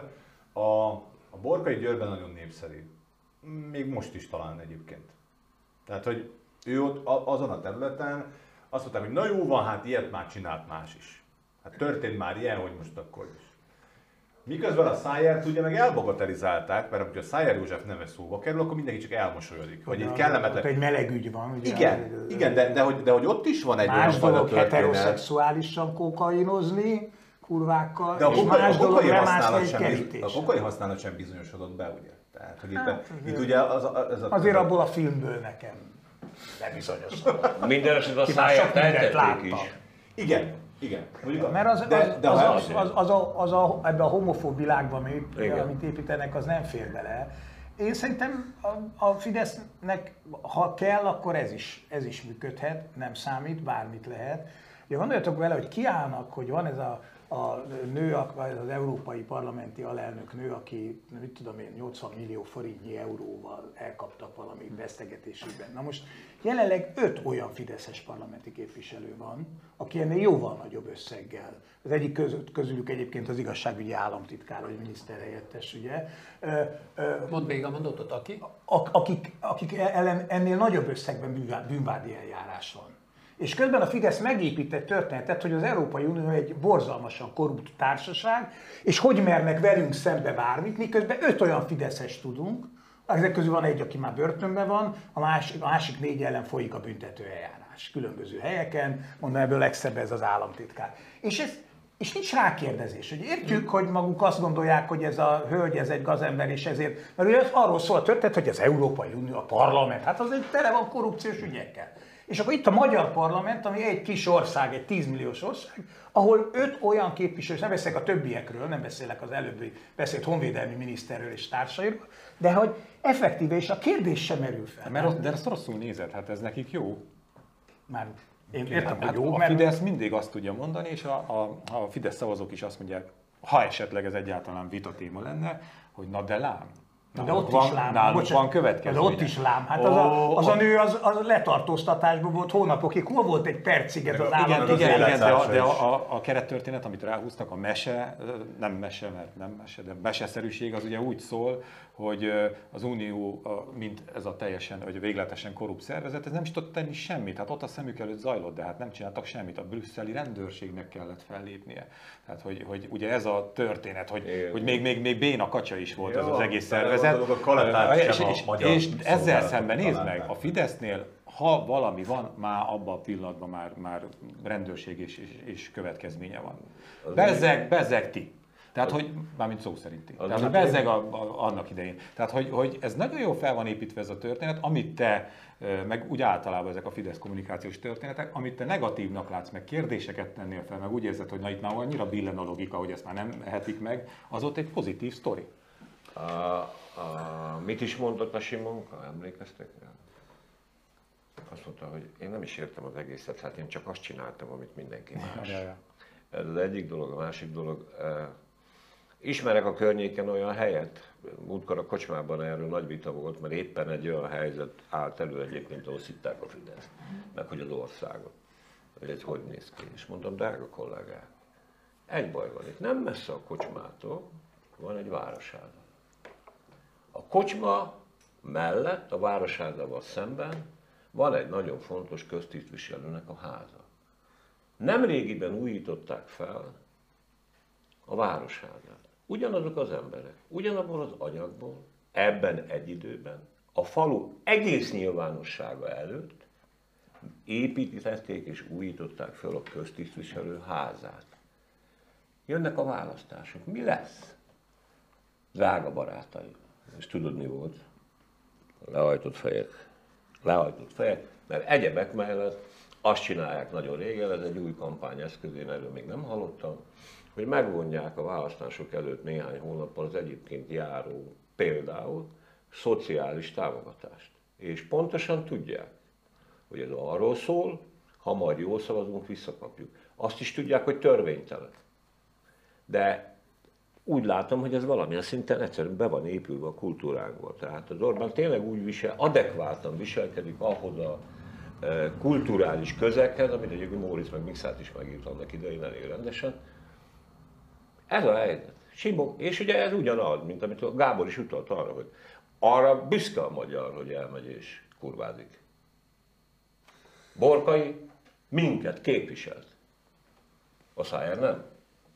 A Borkai Győrben nagyon népszerű. Még most is talán egyébként. Tehát, hogy ő ott azon a területen azt mondták, hogy na jó van, hát ilyet már csinált más is. Hát történt már ilyen, hogy most akkor is. Miközben a Szájert ugye meg elbagatelizálták, mert hogyha Szájer József neve szóba kerül, akkor mindenki csak elmosolyodik. Hogy egy kellemetlen... Ott egy meleg ügy van. Ugye? Igen, de hogy ott is van egy más dolog heteroszexuálisan kokainozni, kurvákkal, de és más dolog lemászni egy kerítésre. A kokai használat sem bizonyosodott be, ugye? Tehát, hogy itt ugye azért abból a filmből nekem bebizonyosodott. Minden esetben a Szájert eltették is. Igen. Mert ebben a homofób világban, amit építenek, az nem fér bele. Én szerintem a Fidesznek, ha kell, akkor ez is működhet, nem számít, bármit lehet. Ugye gondoljatok vele, hogy kiállnak, hogy van ez a nő, az európai parlamenti alelnök nő, aki, mit tudom én, 80 millió forintnyi euróval elkaptak valami vesztegetésében. Na most jelenleg 5 olyan fideszes parlamenti képviselő van, aki ennél jóval nagyobb összeggel. Az egyik közülük egyébként az igazságügyi államtitkár, vagy miniszterhelyettes, ugye. Mondd még a mondatot, aki? Akik ellen ennél nagyobb összegben bűnvádi eljárás van. És közben a Fidesz megépített történetet, hogy az Európai Unió egy borzalmasan korrupt társaság, és hogy mernek velünk szembe bármit, miközben 5 olyan fideszes tudunk, ezek közül van egy, aki már börtönben van, a másik 4 ellen folyik a büntetőeljárás különböző helyeken, mondom, ebből legszebb ez az államtitkár. És nincs rákérdezés, hogy értjük, hogy maguk azt gondolják, hogy ez a hölgy, ez egy gazember, és ezért, mert ugye arról szól a történet, hogy az Európai Unió, a parlament, hát az egy tele van korrupciós ügyekkel. És akkor itt a magyar parlament, ami egy kis ország, egy 10 milliós ország, ahol 5 olyan képviselő, nem beszélek a többiekről, nem beszélek az előbbi beszélt honvédelmi miniszterről és társairól, de hogy effektíve, és a kérdés sem merül fel. De ezt rosszul nézed, hát ez nekik jó. Már én értem, hogy hát jó, a mert... Fidesz mindig azt tudja mondani, és a Fidesz szavazók is azt mondják, ha esetleg ez egyáltalán vitatéma lenne, hogy na de lám. De ott is lám. Náluk van következménye. De ott is lám. Hát az a nő az letartóztatásban volt hónapokig. Hol volt egy percig ez az állam? Igen, de a kerettörténet, amit ráhúztak, a mese, nem mese, mert nem mese, de meseszerűség az ugye úgy szól, hogy az Unió, mint ez a teljesen, vagy végletesen korrupt szervezet, ez nem is tudott tenni semmit. Hát ott a szemük előtt zajlott, de hát nem csináltak semmit. A brüsszeli rendőrségnek kellett fellépnie. Tehát, hogy ugye ez a történet, hogy még béna kacsa is volt ez az egész szervezet. És ezzel szemben nézd meg, a Fidesznél, ha valami van, már abban a pillanatban már rendőrség és következménye van. Bezzeg ti. Tehát, hogy, mármint szó szerint ti. Tehát, hogy bezzeg annak idején. Tehát, hogy ez nagyon jól fel van építve ez a történet, amit te, meg úgy általában ezek a Fidesz kommunikációs történetek, amit te negatívnak látsz, meg kérdéseket tennél fel, meg úgy érzed, hogy na itt már annyira billen a logika, hogy ezt már nem ehetik meg, az ott egy pozitív sztori. Mit is mondott a Simonka? Emlékeztek rá? Azt mondta, hogy én nem is értem az egészet, hát én csak azt csináltam, amit mindenki más. Ez az egyik dolog, a másik dolog. Ismerek a környéken olyan helyet, múltkor a kocsmában erről nagy vita volt, mert éppen egy olyan helyzet állt elő egyébként, ahol szitták a Fideszt, meg hogy az országot, hogy ez hogy néz ki. És mondom, drága kollégák, egy baj van itt, nem messze a kocsmától van egy városháza. A kocsma mellett, a városházával szemben van egy nagyon fontos köztisztviselőnek a háza. Nemrégiben újították fel a városházát. Ugyanazok az emberek, ugyanabból az anyagból, ebben egy időben, a falu egész nyilvánossága előtt építették és újították fel a köztisztviselő házát. Jönnek a választások. Mi lesz? Drága barátaim, és tudod mi volt? Lehajtott fejek. Lehajtott fejek, mert egyebek mellett azt csinálják nagyon régen, ez egy új kampányeszköz, én erről még nem hallottam, hogy megvonják a választások előtt néhány hónappal az egyébként járó, például szociális támogatást. És pontosan tudják, hogy ez arról szól, ha majd jól szavazunk, visszakapjuk. Azt is tudják, hogy törvénytelen. De úgy látom, hogy ez valamilyen szinten egyszerűen be van épülve a kultúránkból. Tehát az Orbán tényleg úgy adekváltan viselkedik ahhoz a kulturális közeghez, amit egyébként Móricz meg Mikszáth is megírt annak idején elég rendesen. Ez a helyzet. Simok. És ugye ez ugyanaz, mint amit a Gábor is utalt arra, hogy arra büszke a magyar, hogy elmegy és kurvázik. Borkai minket képviselt. A Szájer nem.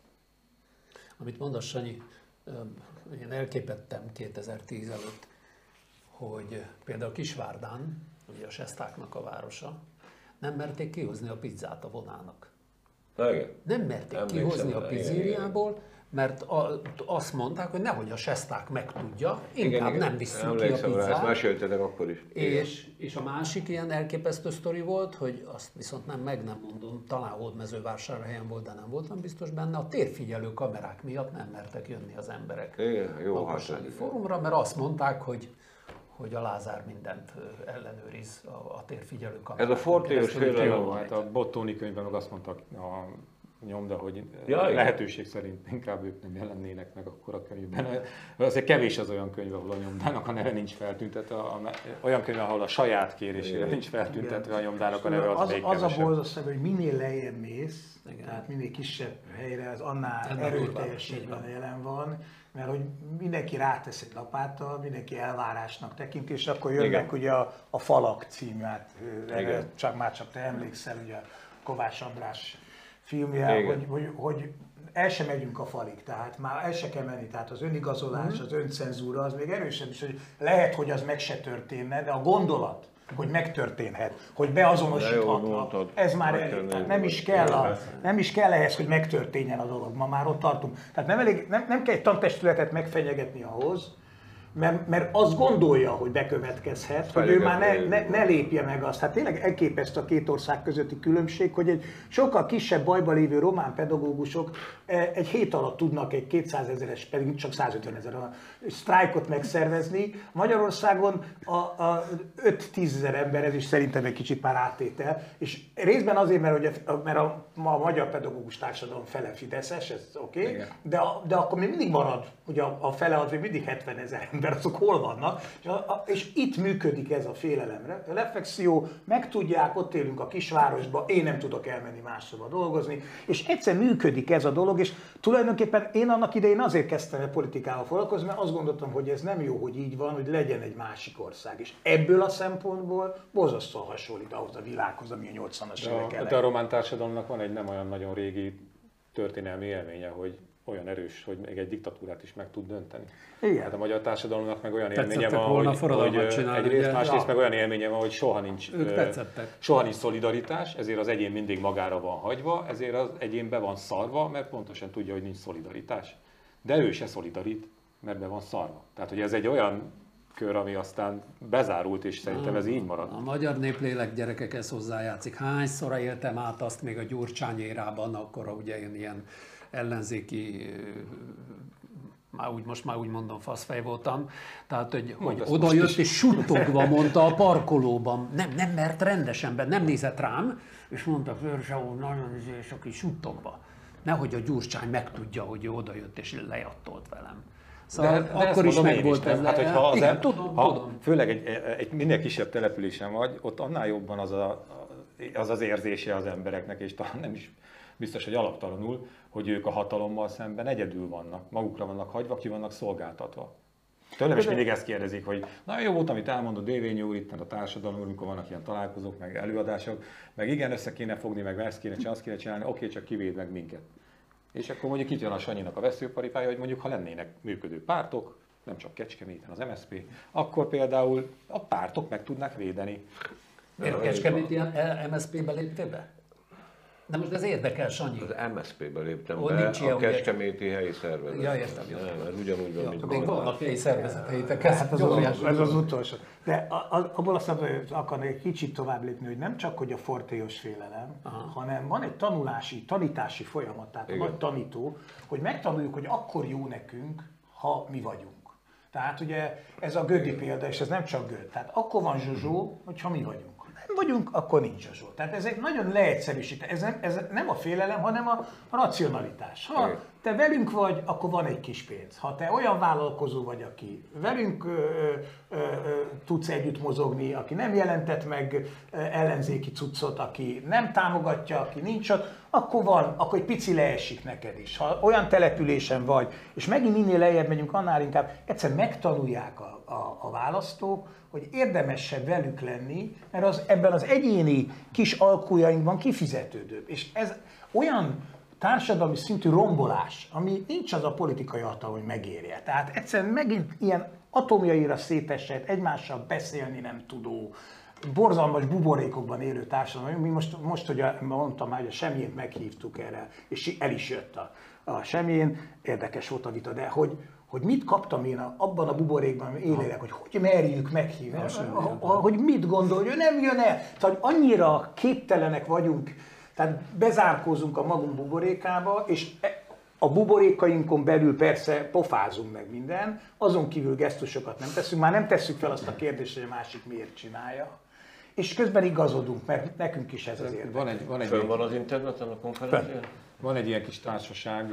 Amit mondasz, Sanyi, én elképettem 2010 előtt, hogy például Kisvárdán, ugye a sestáknak a városa, nem merték kihozni a pizzát a vonának. Igen. Nem merték kihozni a pizzériából, mert azt mondták, hogy nehogy a sesták megtudja, inkább nem visszük ki a pizzát. Ezt meséltetek akkor is. És a másik ilyen elképesztő sztori volt, hogy azt viszont nem mondom, talán Hódmezővásárhelyen volt, de nem voltam biztos benne, a térfigyelő kamerák miatt nem mertek jönni az emberek lakossági fórumra, mert azt mondták, hogy a Lázár mindent ellenőriz a térfigyelő kamerák. Ez a fortélyos félelem. Hát a Bottoni könyvben meg azt mondtak a nyomda, hogy lehetőség szerint inkább ők nem jelennének meg akkor a könyvben. Azért kevés az olyan könyv, ahol a nyomdának a neve nincs feltüntetve, olyan könyv, ahol a saját kérésére nincs feltüntetve a nyomdának a neve, az még az kevesebb. a borzasztó, hogy minél lejjebb mész, tehát minél kisebb helyre, az annál erőteljesebben jelen van, mert hogy mindenki rátesz egy lapáttal, mindenki elvárásnak tekinti, és akkor jönnek ugye a Falak címát, csak te emlékszel, ugye a Kovács András filmje, hogy el sem megyünk a falig, tehát már el se kell menni, tehát az önigazolás, az öncenzúra, az még erősebb is, hogy lehet, hogy az meg se történne, de a gondolat, hogy megtörténhet, hogy beazonosíthatnak, ez már nem is kell ehhez, hogy megtörténjen a dolog, ma már ott tartunk. Tehát nem kell egy tantestületet megfenyegetni ahhoz, mert azt gondolja, hogy bekövetkezhet, hogy ő már ne lépje meg azt. Hát tényleg elképesztő a két ország közötti különbség, hogy egy sokkal kisebb bajban lévő román pedagógusok egy hét alatt tudnak egy 200 000-es, pedig csak 150 000 sztrájkot megszervezni. Magyarországon a 5-10 000 ember, ez is szerintem egy kicsit már áttétel, és részben azért, mert a magyar pedagógus társadalom fele fideszes, ez oké, de akkor még mindig marad, ugye a fele az még mindig 70 000 ember, azok hol vannak, és itt működik ez a félelemre. A reflexió, megtudják, ott élünk a kisvárosban, én nem tudok elmenni máshova dolgozni, és egyszer működik ez a dolog, és tulajdonképpen én annak idején azért kezdtem el politikával foglalkozni, mert azt gondoltam, hogy ez nem jó, hogy így van, hogy legyen egy másik ország. És ebből a szempontból borzasztóan hasonlít ahhoz a világhoz, ami a 80-as évek elején. De a román társadalomnak van egy nem olyan nagyon régi történelmi élménye, hogy olyan erős, hogy még egy diktatúrát is meg tud dönteni. Igen. Hát a magyar társadalomnak meg olyan élménye van, hogy egyrészt, másrészt meg olyan élménye van, hogy soha nincs szolidaritás, ezért az egyén mindig magára van hagyva, ezért az egyén be van szarva, mert pontosan tudja, hogy nincs szolidaritás. De ő se szolidarít, mert be van szarva. Tehát, hogy ez egy olyan kör, ami aztán bezárult, és szerintem ez így marad. A magyar néplélek, gyerekek, ez hozzájátszik. Hányszor éltem át azt még a Gyurcsány érában, akkor ugye én ilyen ellenzéki, most már úgy mondom, faszfej voltam, tehát hogy oda jött és suttogva mondta a parkolóban, nem mert rendesen be, nem nézett rám, és mondta, Főrse úr, nagyon és aki suttogva. nehogy a Gyurcsány megtudja, hogy ő odajött és lejattolt velem. Szóval de akkor is meg volt ez. Hát, hogyha igen, tudom. Főleg egy minél kisebb településen vagy, ott annál jobban az érzése az embereknek, és talán nem is biztos, hogy alaptalanul, hogy ők a hatalommal szemben egyedül vannak, magukra vannak hagyva, ki vannak szolgáltatva. Tőlem is mindig ezt kérdezik, hogy na jó volt, amit elmondott Dévényi úr itt a társadalom, amikor vannak ilyen találkozók, meg előadások, meg igen, össze kéne fogni, meg ezt kéne csinálni, azt kéne csinálni, oké, csak kivéd meg minket. És akkor mondjuk itt jön a Sanyinak a veszőparipája, hogy mondjuk ha lennének működő pártok, nem csak Kecskeméten az MSZP, akkor például a pártok meg tudnák védeni. Miért Kecskeméti MSZP-be léptél be? De most ez érdekel, Sanyi. Az MSZP-be léptem Ó, be, nincs ilyen, a ugye? Kecskeméti helyi szervezet. Ja, értem. Nem, ez ugyanúgy van, mint Még vannak helyi szervezeteitek, Hát óriási. ez az utolsó. De abból azt akarnék egy kicsit tovább lépni, hogy nem csak hogy a fortélyos félelem, hanem van egy tanítási folyamat, tehát a nagy tanító, hogy megtanuljuk, hogy akkor jó nekünk, ha mi vagyunk. Tehát ugye ez a Gödi példa, és ez nem csak Göd. Tehát akkor van zsozsó, hogyha mi vagyunk. Ha nem vagyunk, akkor nincs zsozsó. Tehát ez egy nagyon leegyszerűsített, ez nem a félelem, hanem a racionalitás. Ha te velünk vagy, akkor van egy kis pénz. Ha te olyan vállalkozó vagy, aki velünk tudsz együtt mozogni, aki nem jelentett meg ellenzéki cuccot, aki nem támogatja, aki nincs ott, akkor van, akkor egy pici leesik neked is. Ha olyan településen vagy, és megint minél lejjebb megyünk, annál inkább egyszerűen megtanulják a választók, hogy érdemesebb velük lenni, mert ebben az egyéni kis alkujainkban kifizetődőbb. És ez olyan társadalmi szintű rombolás, ami nincs az a politikai hatalom, hogy megérje. Tehát egyszerűen megint ilyen atomjaira szétesett, egymással beszélni nem tudó, borzalmas buborékokban élő társadalom. Mi most hogy mondtam már, hogy a Semjént meghívtuk erre, és el is jött a Semjén, érdekes volt a vita, de hogy mit kaptam én abban a buborékban, élélek, hogy merjük meghívni, hogy mit gondol, hogy ő nem jön el. Tehát annyira képtelenek vagyunk, tehát bezárkózunk a magunk buborékába, és a buborékainkon belül persze pofázunk meg minden, azon kívül gesztusokat nem teszünk, már nem tesszük fel azt a kérdést, hogy a másik miért csinálja. És közben igazodunk, mert nekünk is ez az érdek. Van az interneten a konferencián? Van egy ilyen kis társaság,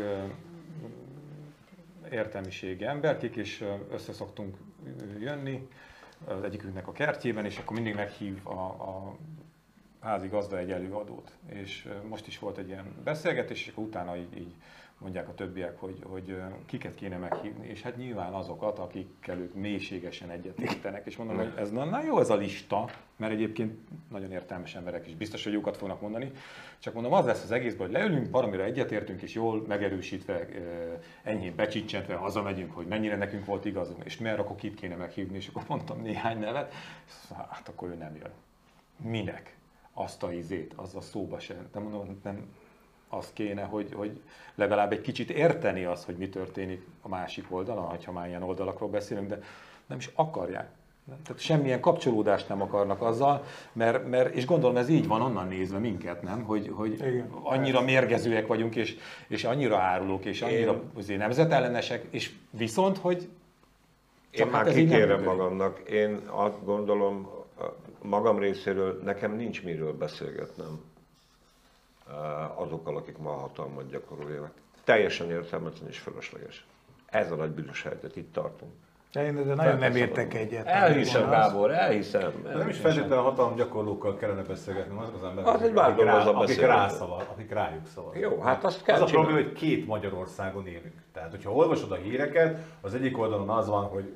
értelmiségi emberkik, és összeszoktunk jönni az egyikünknek a kertjében, és akkor mindig meghív a házigazda egy előadót. És most is volt egy ilyen beszélgetés, és akkor utána így mondják a többiek, hogy kiket kéne meghívni, és hát nyilván azokat, akikkel ők mélységesen egyetértenek. És mondom, hogy ez na jó ez a lista, mert egyébként nagyon értelmes emberek is biztos, hogy jókat fognak mondani. Csak mondom, az lesz az egészben, hogy leülünk, valamire egyetértünk, és jól megerősítve, enyhén becsicsentve hazamegyünk, hogy mennyire nekünk volt igazunk, és mert akkor kit kéne meghívni, és akkor mondtam néhány nevet, hát akkor ő nem jön. Minek? Azt a izét, az a szóba sem. De mondom, nem az kéne, hogy legalább egy kicsit érteni az, hogy mi történik a másik oldalon, ha már ilyen oldalakról beszélünk, de nem is akarják. Tehát semmilyen kapcsolódást nem akarnak azzal, mert és gondolom ez így van onnan nézve minket, nem? Hogy annyira mérgezőek vagyunk, és annyira árulók, és annyira nemzetellenesek, és viszont, hogy én már kikérem magamnak, én azt gondolom, magam részéről nekem nincs miről beszélgetnem azokkal, akik ma hatalmat gyakorolják. Teljesen értelmetlen és fölösleges. Ez a nagy bűnös helyzet, itt tartunk. De nagyon nem értek egyet. Elhiszem, Gábor, elhiszem. Nem is feltétlenül a hatalomgyakorlókkal kellene beszélgetni, azok az emberek, akik rájuk szavaznak. Jó, hát azt kell az a probléma, hogy két Magyarországon élünk. Tehát, hogyha olvasod a híreket, az egyik oldalon az van, hogy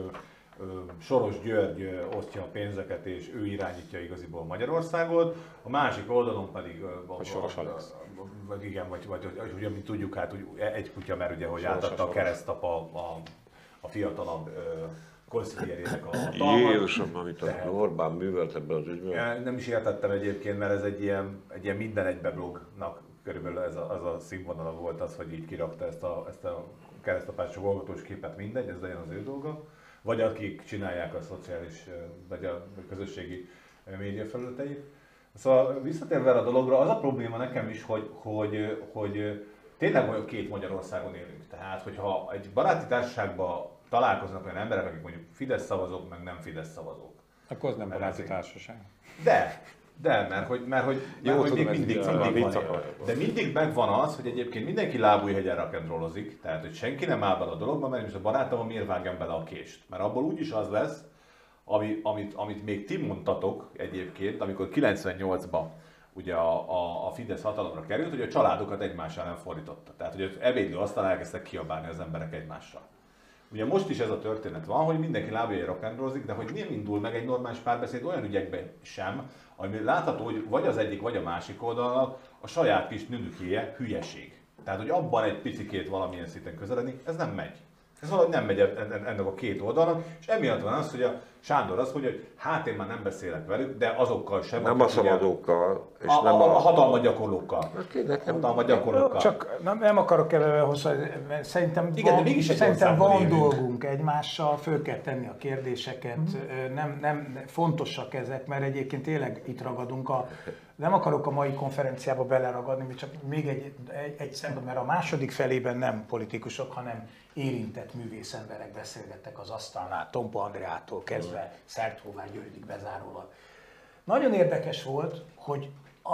Soros György osztja a pénzeket, és ő irányítja igaziból Magyarországot, a másik oldalon pedig Soros Alex. Igen, vagy ugye, mint tudjuk, hát úgy egy kutya, mert ugye, hogy átadta a keresztapa a fiatalabb konszilierének a hatalmat. Jézusom, amit a Orbán művelt ebben az ügyben. Nem is értettem egyébként, mert ez egy ilyen minden egybe blognak körülbelül az a színvonala volt az, hogy így kirakta ezt a keresztapás hallgatós képet, mindegy, ez legyen az ő dolga. Vagy akik csinálják a szociális, vagy a közösségi média felületeit. Szóval visszatérve a dologra, az a probléma nekem is, hogy tényleg két Magyarországon élünk. Tehát, hogyha egy baráti társaságban találkoznak olyan emberek, akik mondjuk Fidesz szavazók, meg nem Fidesz szavazók. Akkor az nem baráti társaság. De De, mert hogy mindig van. De mindig megvan az, hogy egyébként mindenki lábújhegyen rock'n'rollozik, tehát hogy senki nem áll bele a dologba, mert most a barátom miért vágjam bele a kést. Mert abból úgyis az lesz, amit még ti mondtatok egyébként, amikor 98-ban ugye a Fidesz hatalomra került, hogy a családokat egymás ellen fordította. Tehát, hogy az ebédlőasztalán elkezdtek kiabálni az emberek egymással. Ugye most is ez a történet van, hogy mindenki lábjai rock'n'rollozik, de hogy nem indul meg egy normális párbeszéd olyan ügyekben sem, ami látható, hogy vagy az egyik, vagy a másik oldalnak a saját kis nünükéje hülyeség. Tehát, hogy abban egy picikét valamilyen szinten közeledni, ez nem megy. Ez valahogy nem megy ennek a két oldalnak, és emiatt van az, hogy a Sándor azt mondja, hogy hát én már nem beszélek velük, de azokkal sem. Nem a szavazókkal, és nem a hatalmat gyakorlókkal. Hatalmat gyakorlókkal. Csak nem akarok ebben hozzá, mert szerintem van dolgunk egymással, föl kell tenni a kérdéseket, nem fontosak ezek, mert egyébként tényleg itt ragadunk. Nem akarok a mai konferenciába beleragadni, csak még egy szempont, mert a második felében nem politikusok, hanem érintett művészemberek beszélgettek az asztalnál, Tompa Andreától kezdve Szerthovár Györgyig bezárólag. Nagyon érdekes volt, hogy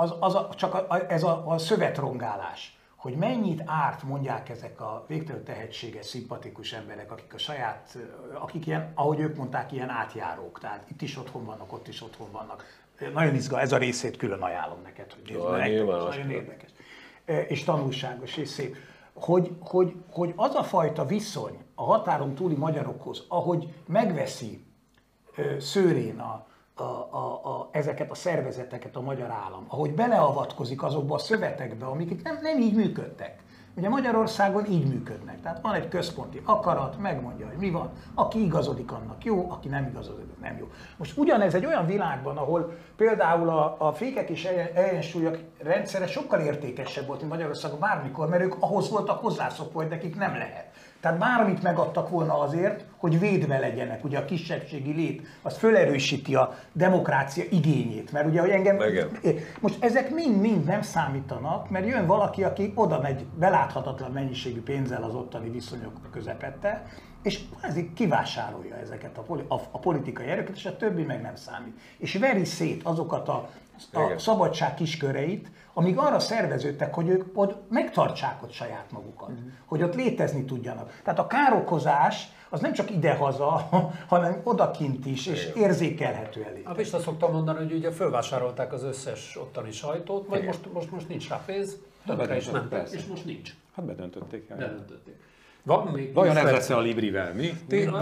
ez a szövetrongálás, hogy mennyit árt mondják ezek a végtelen tehetséges, szimpatikus emberek, akik ilyen, ahogy ők mondták, ilyen átjárók, tehát itt is otthon vannak, ott is otthon vannak. Nagyon izgalmas, ez a részét külön ajánlom neked, hogy nézd meg, nagyon érdekes. És tanulságos és szép. Hogy az a fajta viszony a határon túli magyarokhoz, ahogy megveszi szőrén ezeket a szervezeteket a magyar állam, ahogy beleavatkozik azokba a szövetekbe, amik nem így működtek. Ugye Magyarországon így működnek. Tehát van egy központi akarat, megmondja, hogy mi van, aki igazodik, annak jó, aki nem igazodik, nem jó. Most ugyanez egy olyan világban, ahol például a fékek és ellensúlyok rendszere sokkal értékesebb volt, mint Magyarországon bármikor, mert ők ahhoz voltak hozzászokva, hogy nekik nem lehet. Tehát bármit megadtak volna azért, hogy védve legyenek. Ugye a kisebbségi lét, az fölerősíti a demokrácia igényét. Mert ugye, hogy engem... Most ezek mind nem számítanak, mert jön valaki, aki oda megy beláthatatlan mennyiségű pénzzel az ottani viszonyok közepette, és ezért kivásárolja ezeket a politikai erőket, és a többi meg nem számít. És veri szét azokat a szabadság kisköreit, amíg arra szerveződtek, hogy ők ott megtartsák ott saját magukat, hogy ott létezni tudjanak. Tehát a károkozás az nem csak idehaza, hanem odakint is, és érzékelhető elég. A Pista szoktam mondani, hogy ugye fölvásárolták az összes ottani sajtót, vagy most nincs rá pénz, tönkre is mentek, és most nincs. Hát bedöntötték. Bedöntötték. Van még vajon ez lesz a Librivel, mi?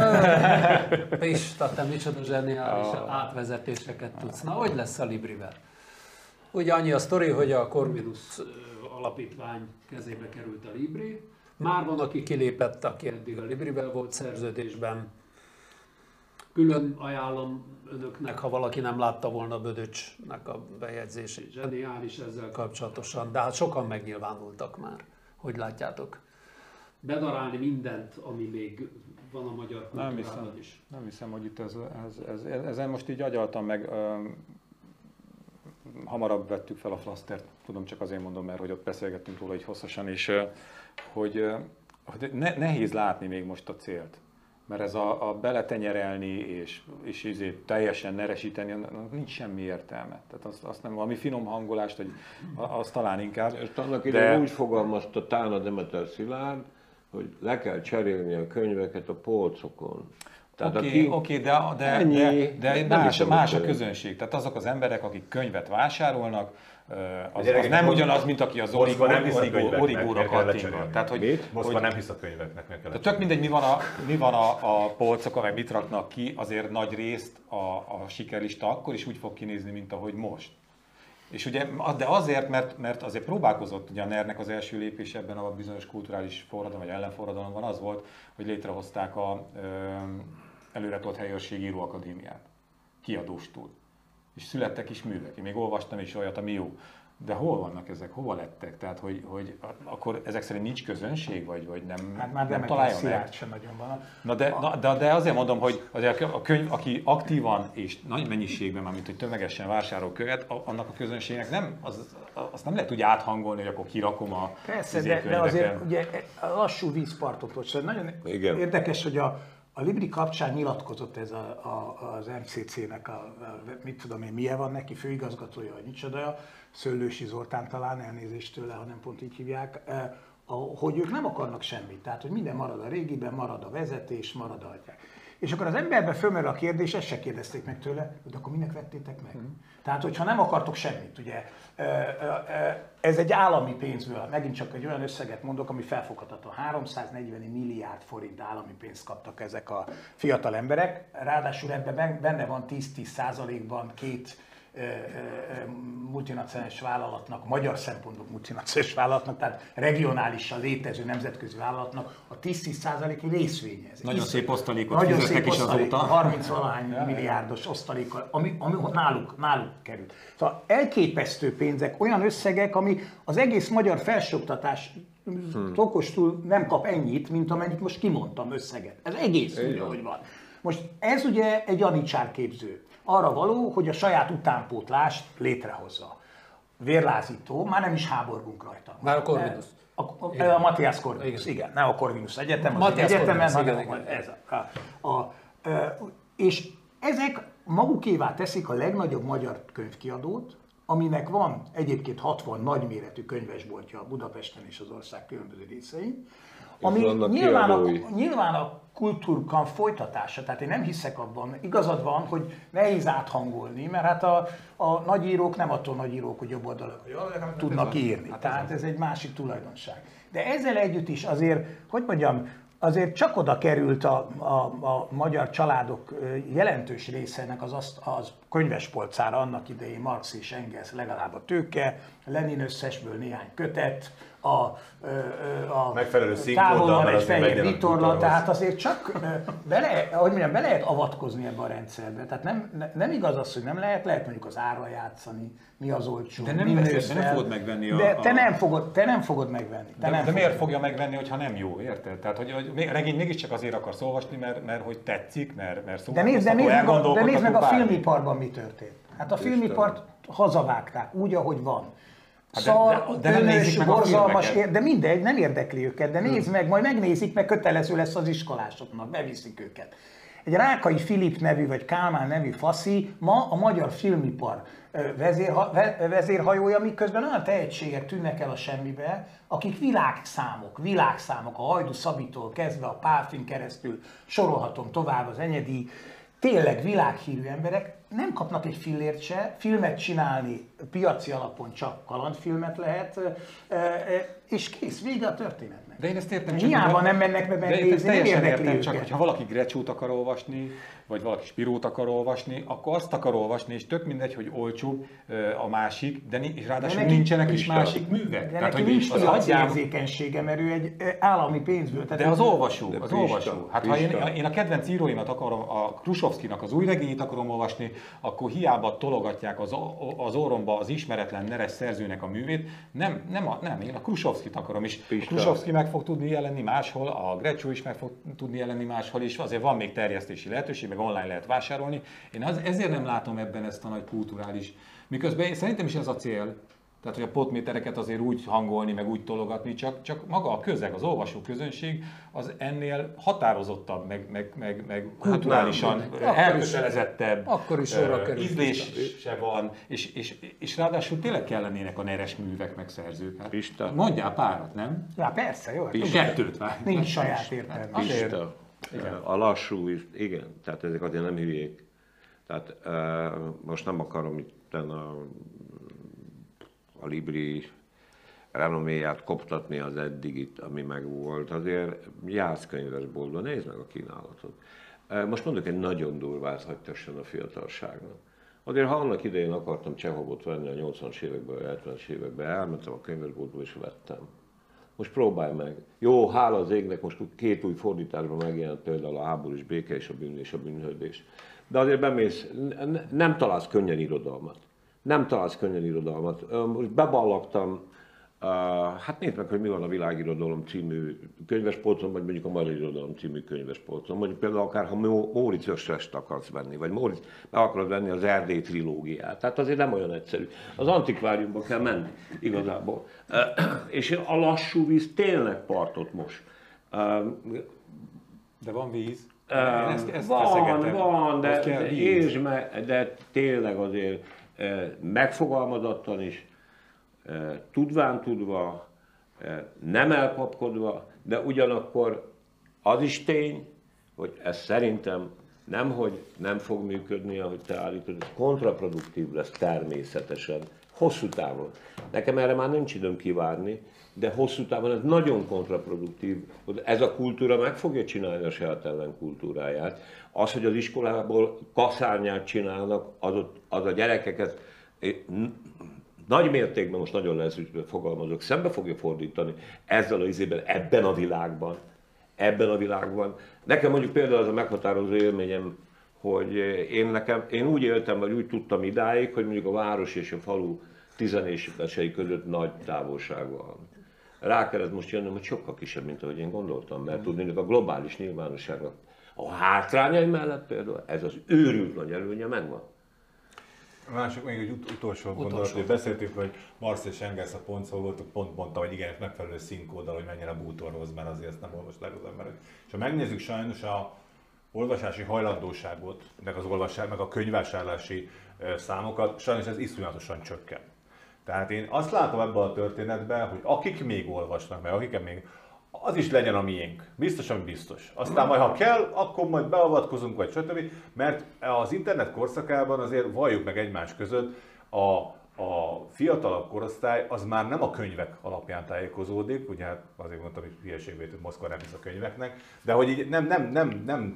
Pista, te micsoda zseniális átvezetéseket tudsz. Na, hogy lesz a Librivel? Ugye annyi a sztori, hogy a Corvinus alapítvány kezébe került a Libri. Már van, aki kilépett, aki eddig a Librivel volt szerződésben. Külön ajánlom önöknek, ha valaki nem látta volna Bödöcsnek a bejegyzését. Zseniális ezzel kapcsolatosan, de hát sokan megnyilvánultak már, hogy látjátok. Bedarálni mindent, ami még van a magyar kultúrában is. Nem hiszem, hogy itt ezen most így agyaltam meg. Hamarabb vettük fel a flasztert, tudom, csak azért mondom, mert hogy ott beszélgettünk róla így hosszasan, és hogy nehéz látni még most a célt. Mert ez a beletenyerelni és teljesen neresíteni, nincs semmi értelme. Tehát azt nem, valami finom hangolást, hogy az talán inkább. Ezt annak idején úgy fogalmazta Tána Demeter Szilárd, hogy le kell cserélni a könyveket a polcokon. Oké, de más a közönség. Tehát azok az emberek, akik könyvet vásárolnak, az nem ugyanaz, mint aki az origóra kattingat. Tehát, most már nem hisz a könyveknek, meg kell. Tök mindegy, mi van a polcokon, meg mit raknak ki, azért nagy részt a sikerlista akkor is úgy fog kinézni, mint ahogy most. És ugye, de azért, mert azért próbálkozott ugye a NER-nek az első lépés ebben a bizonyos kulturális forradalom, vagy ellenforradalomban az volt, hogy létrehozták a előretolt helyőrség íróakadémiát, kiadóstól. És születtek is művek. Én még olvastam is olyat, ami jó. De hol vannak ezek? Hova lettek? Tehát, hogy akkor ezek szerint nincs közönség, vagy nem, hát már nem találja meg? Sem nagyon van. De azért mondom, hogy azért a könyv, aki aktívan és nagy mennyiségben, mármint hogy tömegesen vásárol könyvet, annak a közönségnek nem, azt nem lehet úgy áthangolni, hogy akkor kirakom a persze, de azért ugye lassú vízpartot volt. Nagyon érdekes, hogy A Libri kapcsán nyilatkozott ez az MCC-nek mit tudom én, milyen van neki, főigazgatója, vagy micsoda, Szőlősi Zoltán talán, elnézést tőle, ha nem pont így hívják, hogy ők nem akarnak semmit, tehát hogy minden marad a régiben, marad a vezetés, marad a... És akkor az emberben fölmerül a kérdés, ezt se kérdezték meg tőle, hogy akkor minek vettétek meg? Tehát, hogyha nem akartok semmit, ugye, ez egy állami pénzből, megint csak egy olyan összeget mondok, ami felfoghatatlan. 340 milliárd forint állami pénzt kaptak ezek a fiatal emberek, ráadásul ebben benne van 10-10%-ban két multinacionális vállalatnak, magyar szempontból multinacionális vállalatnak, tehát regionálisan létező nemzetközi vállalatnak a 10-10%-i részvénye. Nagyon szép osztalékot fizettek is azóta. 30-valahány milliárdos osztalékkal, ami náluk került. Szóval elképesztő pénzek, olyan összegek, ami az egész magyar felsőoktatás okostul nem kap ennyit, mint amennyit most kimondtam összeget. Ez egész úgy, ahogy van. Most ez ugye egy janicsárképző. Arra való, hogy a saját utánpótlást létrehozza. Vérlázító, már nem is háborgunk rajta. Már a Corvinus. A Matthias Corvinus, igen, nem a Corvinus Egyetem, az egyetemen, hanem ez és ezek magukévá teszik a legnagyobb magyar könyvkiadót, aminek van egyébként 60 nagyméretű könyvesboltja Budapesten és az ország különböző részein, ami nyilván a kultúrkamp folytatása, tehát én nem hiszek abban, igazad van, hogy nehéz áthangolni, mert hát a nagyírók nem attól nagyírók, hogy jobb oldalak tudnak írni, tehát ez egy másik tulajdonság. De ezzel együtt is azért, hogy mondjam, azért csak oda került a magyar családok jelentős részének az könyvespolcára annak idején Marx és Engels, legalább a Tőke, Lenin összesből néhány kötet, a megfelelő távolban egy fehér vitorla, tehát azért csak be lehet avatkozni ebbe a rendszerbe. Tehát nem igaz az, hogy nem lehet mondjuk az árra játszani, mi az olcsó, de nem fogod megvenni de te nem fogod megvenni. De miért fogja megvenni, hogyha nem jó, érted? Tehát, hogy regény mégiscsak azért akarsz olvasni, mert hogy tetszik, mert de nézd meg a filmiparban mi történt. Hát a filmipart hazavágták úgy, ahogy van. De nem nézik meg borzalmas, de mindegy, nem érdekli őket, de nézd meg, majd megnézik, meg kötelező lesz az iskolásoknak, beviszik őket. Egy Rákai Filip nevű, vagy Kálmán nevű faszi ma a magyar filmipar vezérhajója, miközben olyan tehetségek tűnnek el a semmibe, akik világszámok, a Hajdú Szabitól kezdve a Pálfin keresztül, sorolhatom tovább az Enyedi, tényleg világhírű emberek nem kapnak egy fillért se, filmet csinálni piaci alapon csak kalandfilmet lehet, és kész, vége a történetnek. De én ezt értem, hiába nem mennek be megnézni, nem érdekli őket. Csak hogyha valaki Grecsót akar olvasni, vagy valaki Spirót akar olvasni, akkor azt akar olvasni, és tök mindegy, hogy olcsóbb a másik, de és ráadásul nincsenek is másik művek. De neki nincs piaci érzékenysége, mert ő egy állami pénzből. De az olvasó. Hát ha én a kedvenc íróimat akarom, a Krusovszkinak az új regényét akarom olvasni, akkor hiába tologatják az orromba az ismeretlen neres szerzőnek a művét. Nem, én a Krusovszkit akarom is. Krusovszki meg fog tudni jelenni máshol, a Grecsó is meg fog tudni jelenni máshol, és azért van még terjesztési lehetőség, meg online lehet vásárolni. Én ezért nem látom ebben ezt a nagy kulturális. Miközben szerintem is ez a cél. Tehát, hogy a potmétereket azért úgy hangolni, meg úgy tologatni, csak maga a közeg, az olvasó közönség az ennél határozottabb, meg kulturálisan elkötelezettebb, akkor is sorra kerül. Ízlése van, és ráadásul tényleg kellenének a neres művek, meg szerzők. Hát, mondjál párat, nem? Ja, persze, jó. Kettőt vár. Nincs saját értelme. A lassú, igen, tehát ezek azért nem hülyék. Tehát most nem akarom itt a Libri renoméját koptatni az eddigit, ami megvolt. Azért jársz könyvesboltba, nézd meg a kínálatot. Most mondok egy nagyon durvát, hadd tessen a fiatalságnak. Azért ha annak idején akartam Csehovot venni a 80-as években, a 70-es években, elmentem a könyvesboltba és vettem. Most próbálj meg. Jó, hála az égnek, most 2 új fordításban megjelent például a Háborús béke és a bűn és a bűnhődés. De azért bemész, nem találsz könnyen irodalmat. Most beballagtam, hát nézd meg, hogy mi van a Világirodalom című könyvespolcon, vagy mondjuk a Magyar Irodalom című könyvespolcon. Mondjuk például akár, ha Móricz Östrest akarsz venni, vagy Móricz, meg akarod venni az Erdély trilógiát. Tehát azért nem olyan egyszerű. Az antikváriumba kell menni igazából. És a lassú víz tényleg partot most. De van víz. Ezt Van, feszegetem. de, Hogy kell de, víz. értsd meg, de tényleg azért megfogalmazottan is, tudván tudva, nem elkapkodva, de ugyanakkor az is tény, hogy ez szerintem nemhogy nem fog működni, ahogy te állítod, ez kontraproduktív lesz természetesen, hosszú távon. Nekem erre már nincs időm kivárni, de hosszú távon ez nagyon kontraproduktív. Ez a kultúra meg fogja csinálni a saját ellenkultúráját. Az, hogy az iskolából kaszárnyát csinálnak, az a gyerekeket nagy mértékben, most nagyon leegyszerűsítve fogalmazok, szembe fogja fordítani ezzel az izében, ebben a világban. Nekem mondjuk például az a meghatározó élményem, hogy én úgy éltem, vagy úgy tudtam idáig, hogy mondjuk a város és a falu tizenései között nagy távolság van. Rá kellett most jönnöm, hogy sokkal kisebb, mint ahogy én gondoltam, mert tudni, a globális nyilvánosságnak a hátrányai mellett például ez az őrült nagy előnye megvan. A másik még egy utolsó gondolat, hogy beszéltük, hogy Marx és Engels a pontszolgótok pont mondta, hogy igen, megfelelő színkóddal, hogy mennyire bútorhoz, mert azért ezt nem olvasták az emberek. És ha megnézzük sajnos a olvasási hajlandóságot, meg a könyvvásárlási számokat, sajnos ez iszonyatosan csökken. Tehát én azt látom ebben a történetben, hogy akik még olvasnak, meg akiket még, az is legyen a miénk. Biztosan biztos. Aztán majd ha kell, akkor majd beavatkozunk, vagy stb. Mert az internet korszakában azért valljuk meg egymás között, a fiatalabb korosztály az már nem a könyvek alapján tájékozódik, ugye hát azért mondtam, hogy hülyeségbe hogy Moszkva nem hisz a könyveknek, de hogy így nem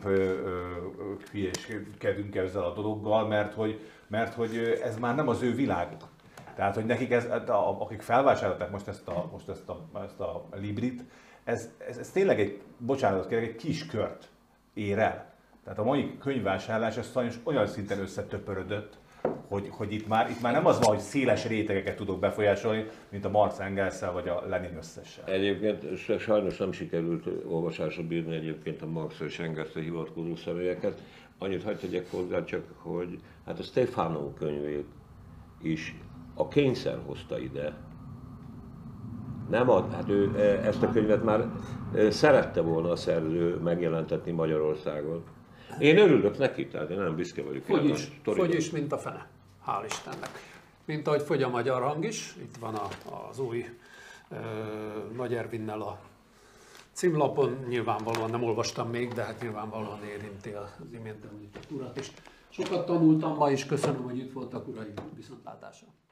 hülyéskedünk ezzel a dologgal, mert hogy ez már nem az ő világuk. Tehát, hogy nekik akik felvásárolták most ezt a Librit, ez tényleg egy kis kört ér el. Tehát a mai könyvvásárlás ez sajnos olyan szinten összetöpörödött, hogy itt már nem az van, hogy széles rétegeket tudok befolyásolni, mint a Marx Engelszel vagy a Lenin összessel. Egyébként sajnos nem sikerült olvasásra bírni egyébként a Marx és Engelsre hivatkozó személyeket. Annyit hadd tegyek hozzá csak, hogy hát a Stefano könyvét is a kényszer hozta ide. Hát ő ezt a könyvet már szerette volna a szerző megjelentetni Magyarországon. Én örülök neki, tehát én nem büszke vagyok. Fogy is, mint a fene. Hál' Istennek. Mint ahogy fogy a Magyar Hang is. Itt van az új Nagy Ervinnel a címlapon. Nyilvánvalóan nem olvastam még, de hát nyilvánvalóan érinti az imént említett urat is. Sokat tanultam ma is, köszönöm, hogy itt voltak, uraim, viszontlátásra.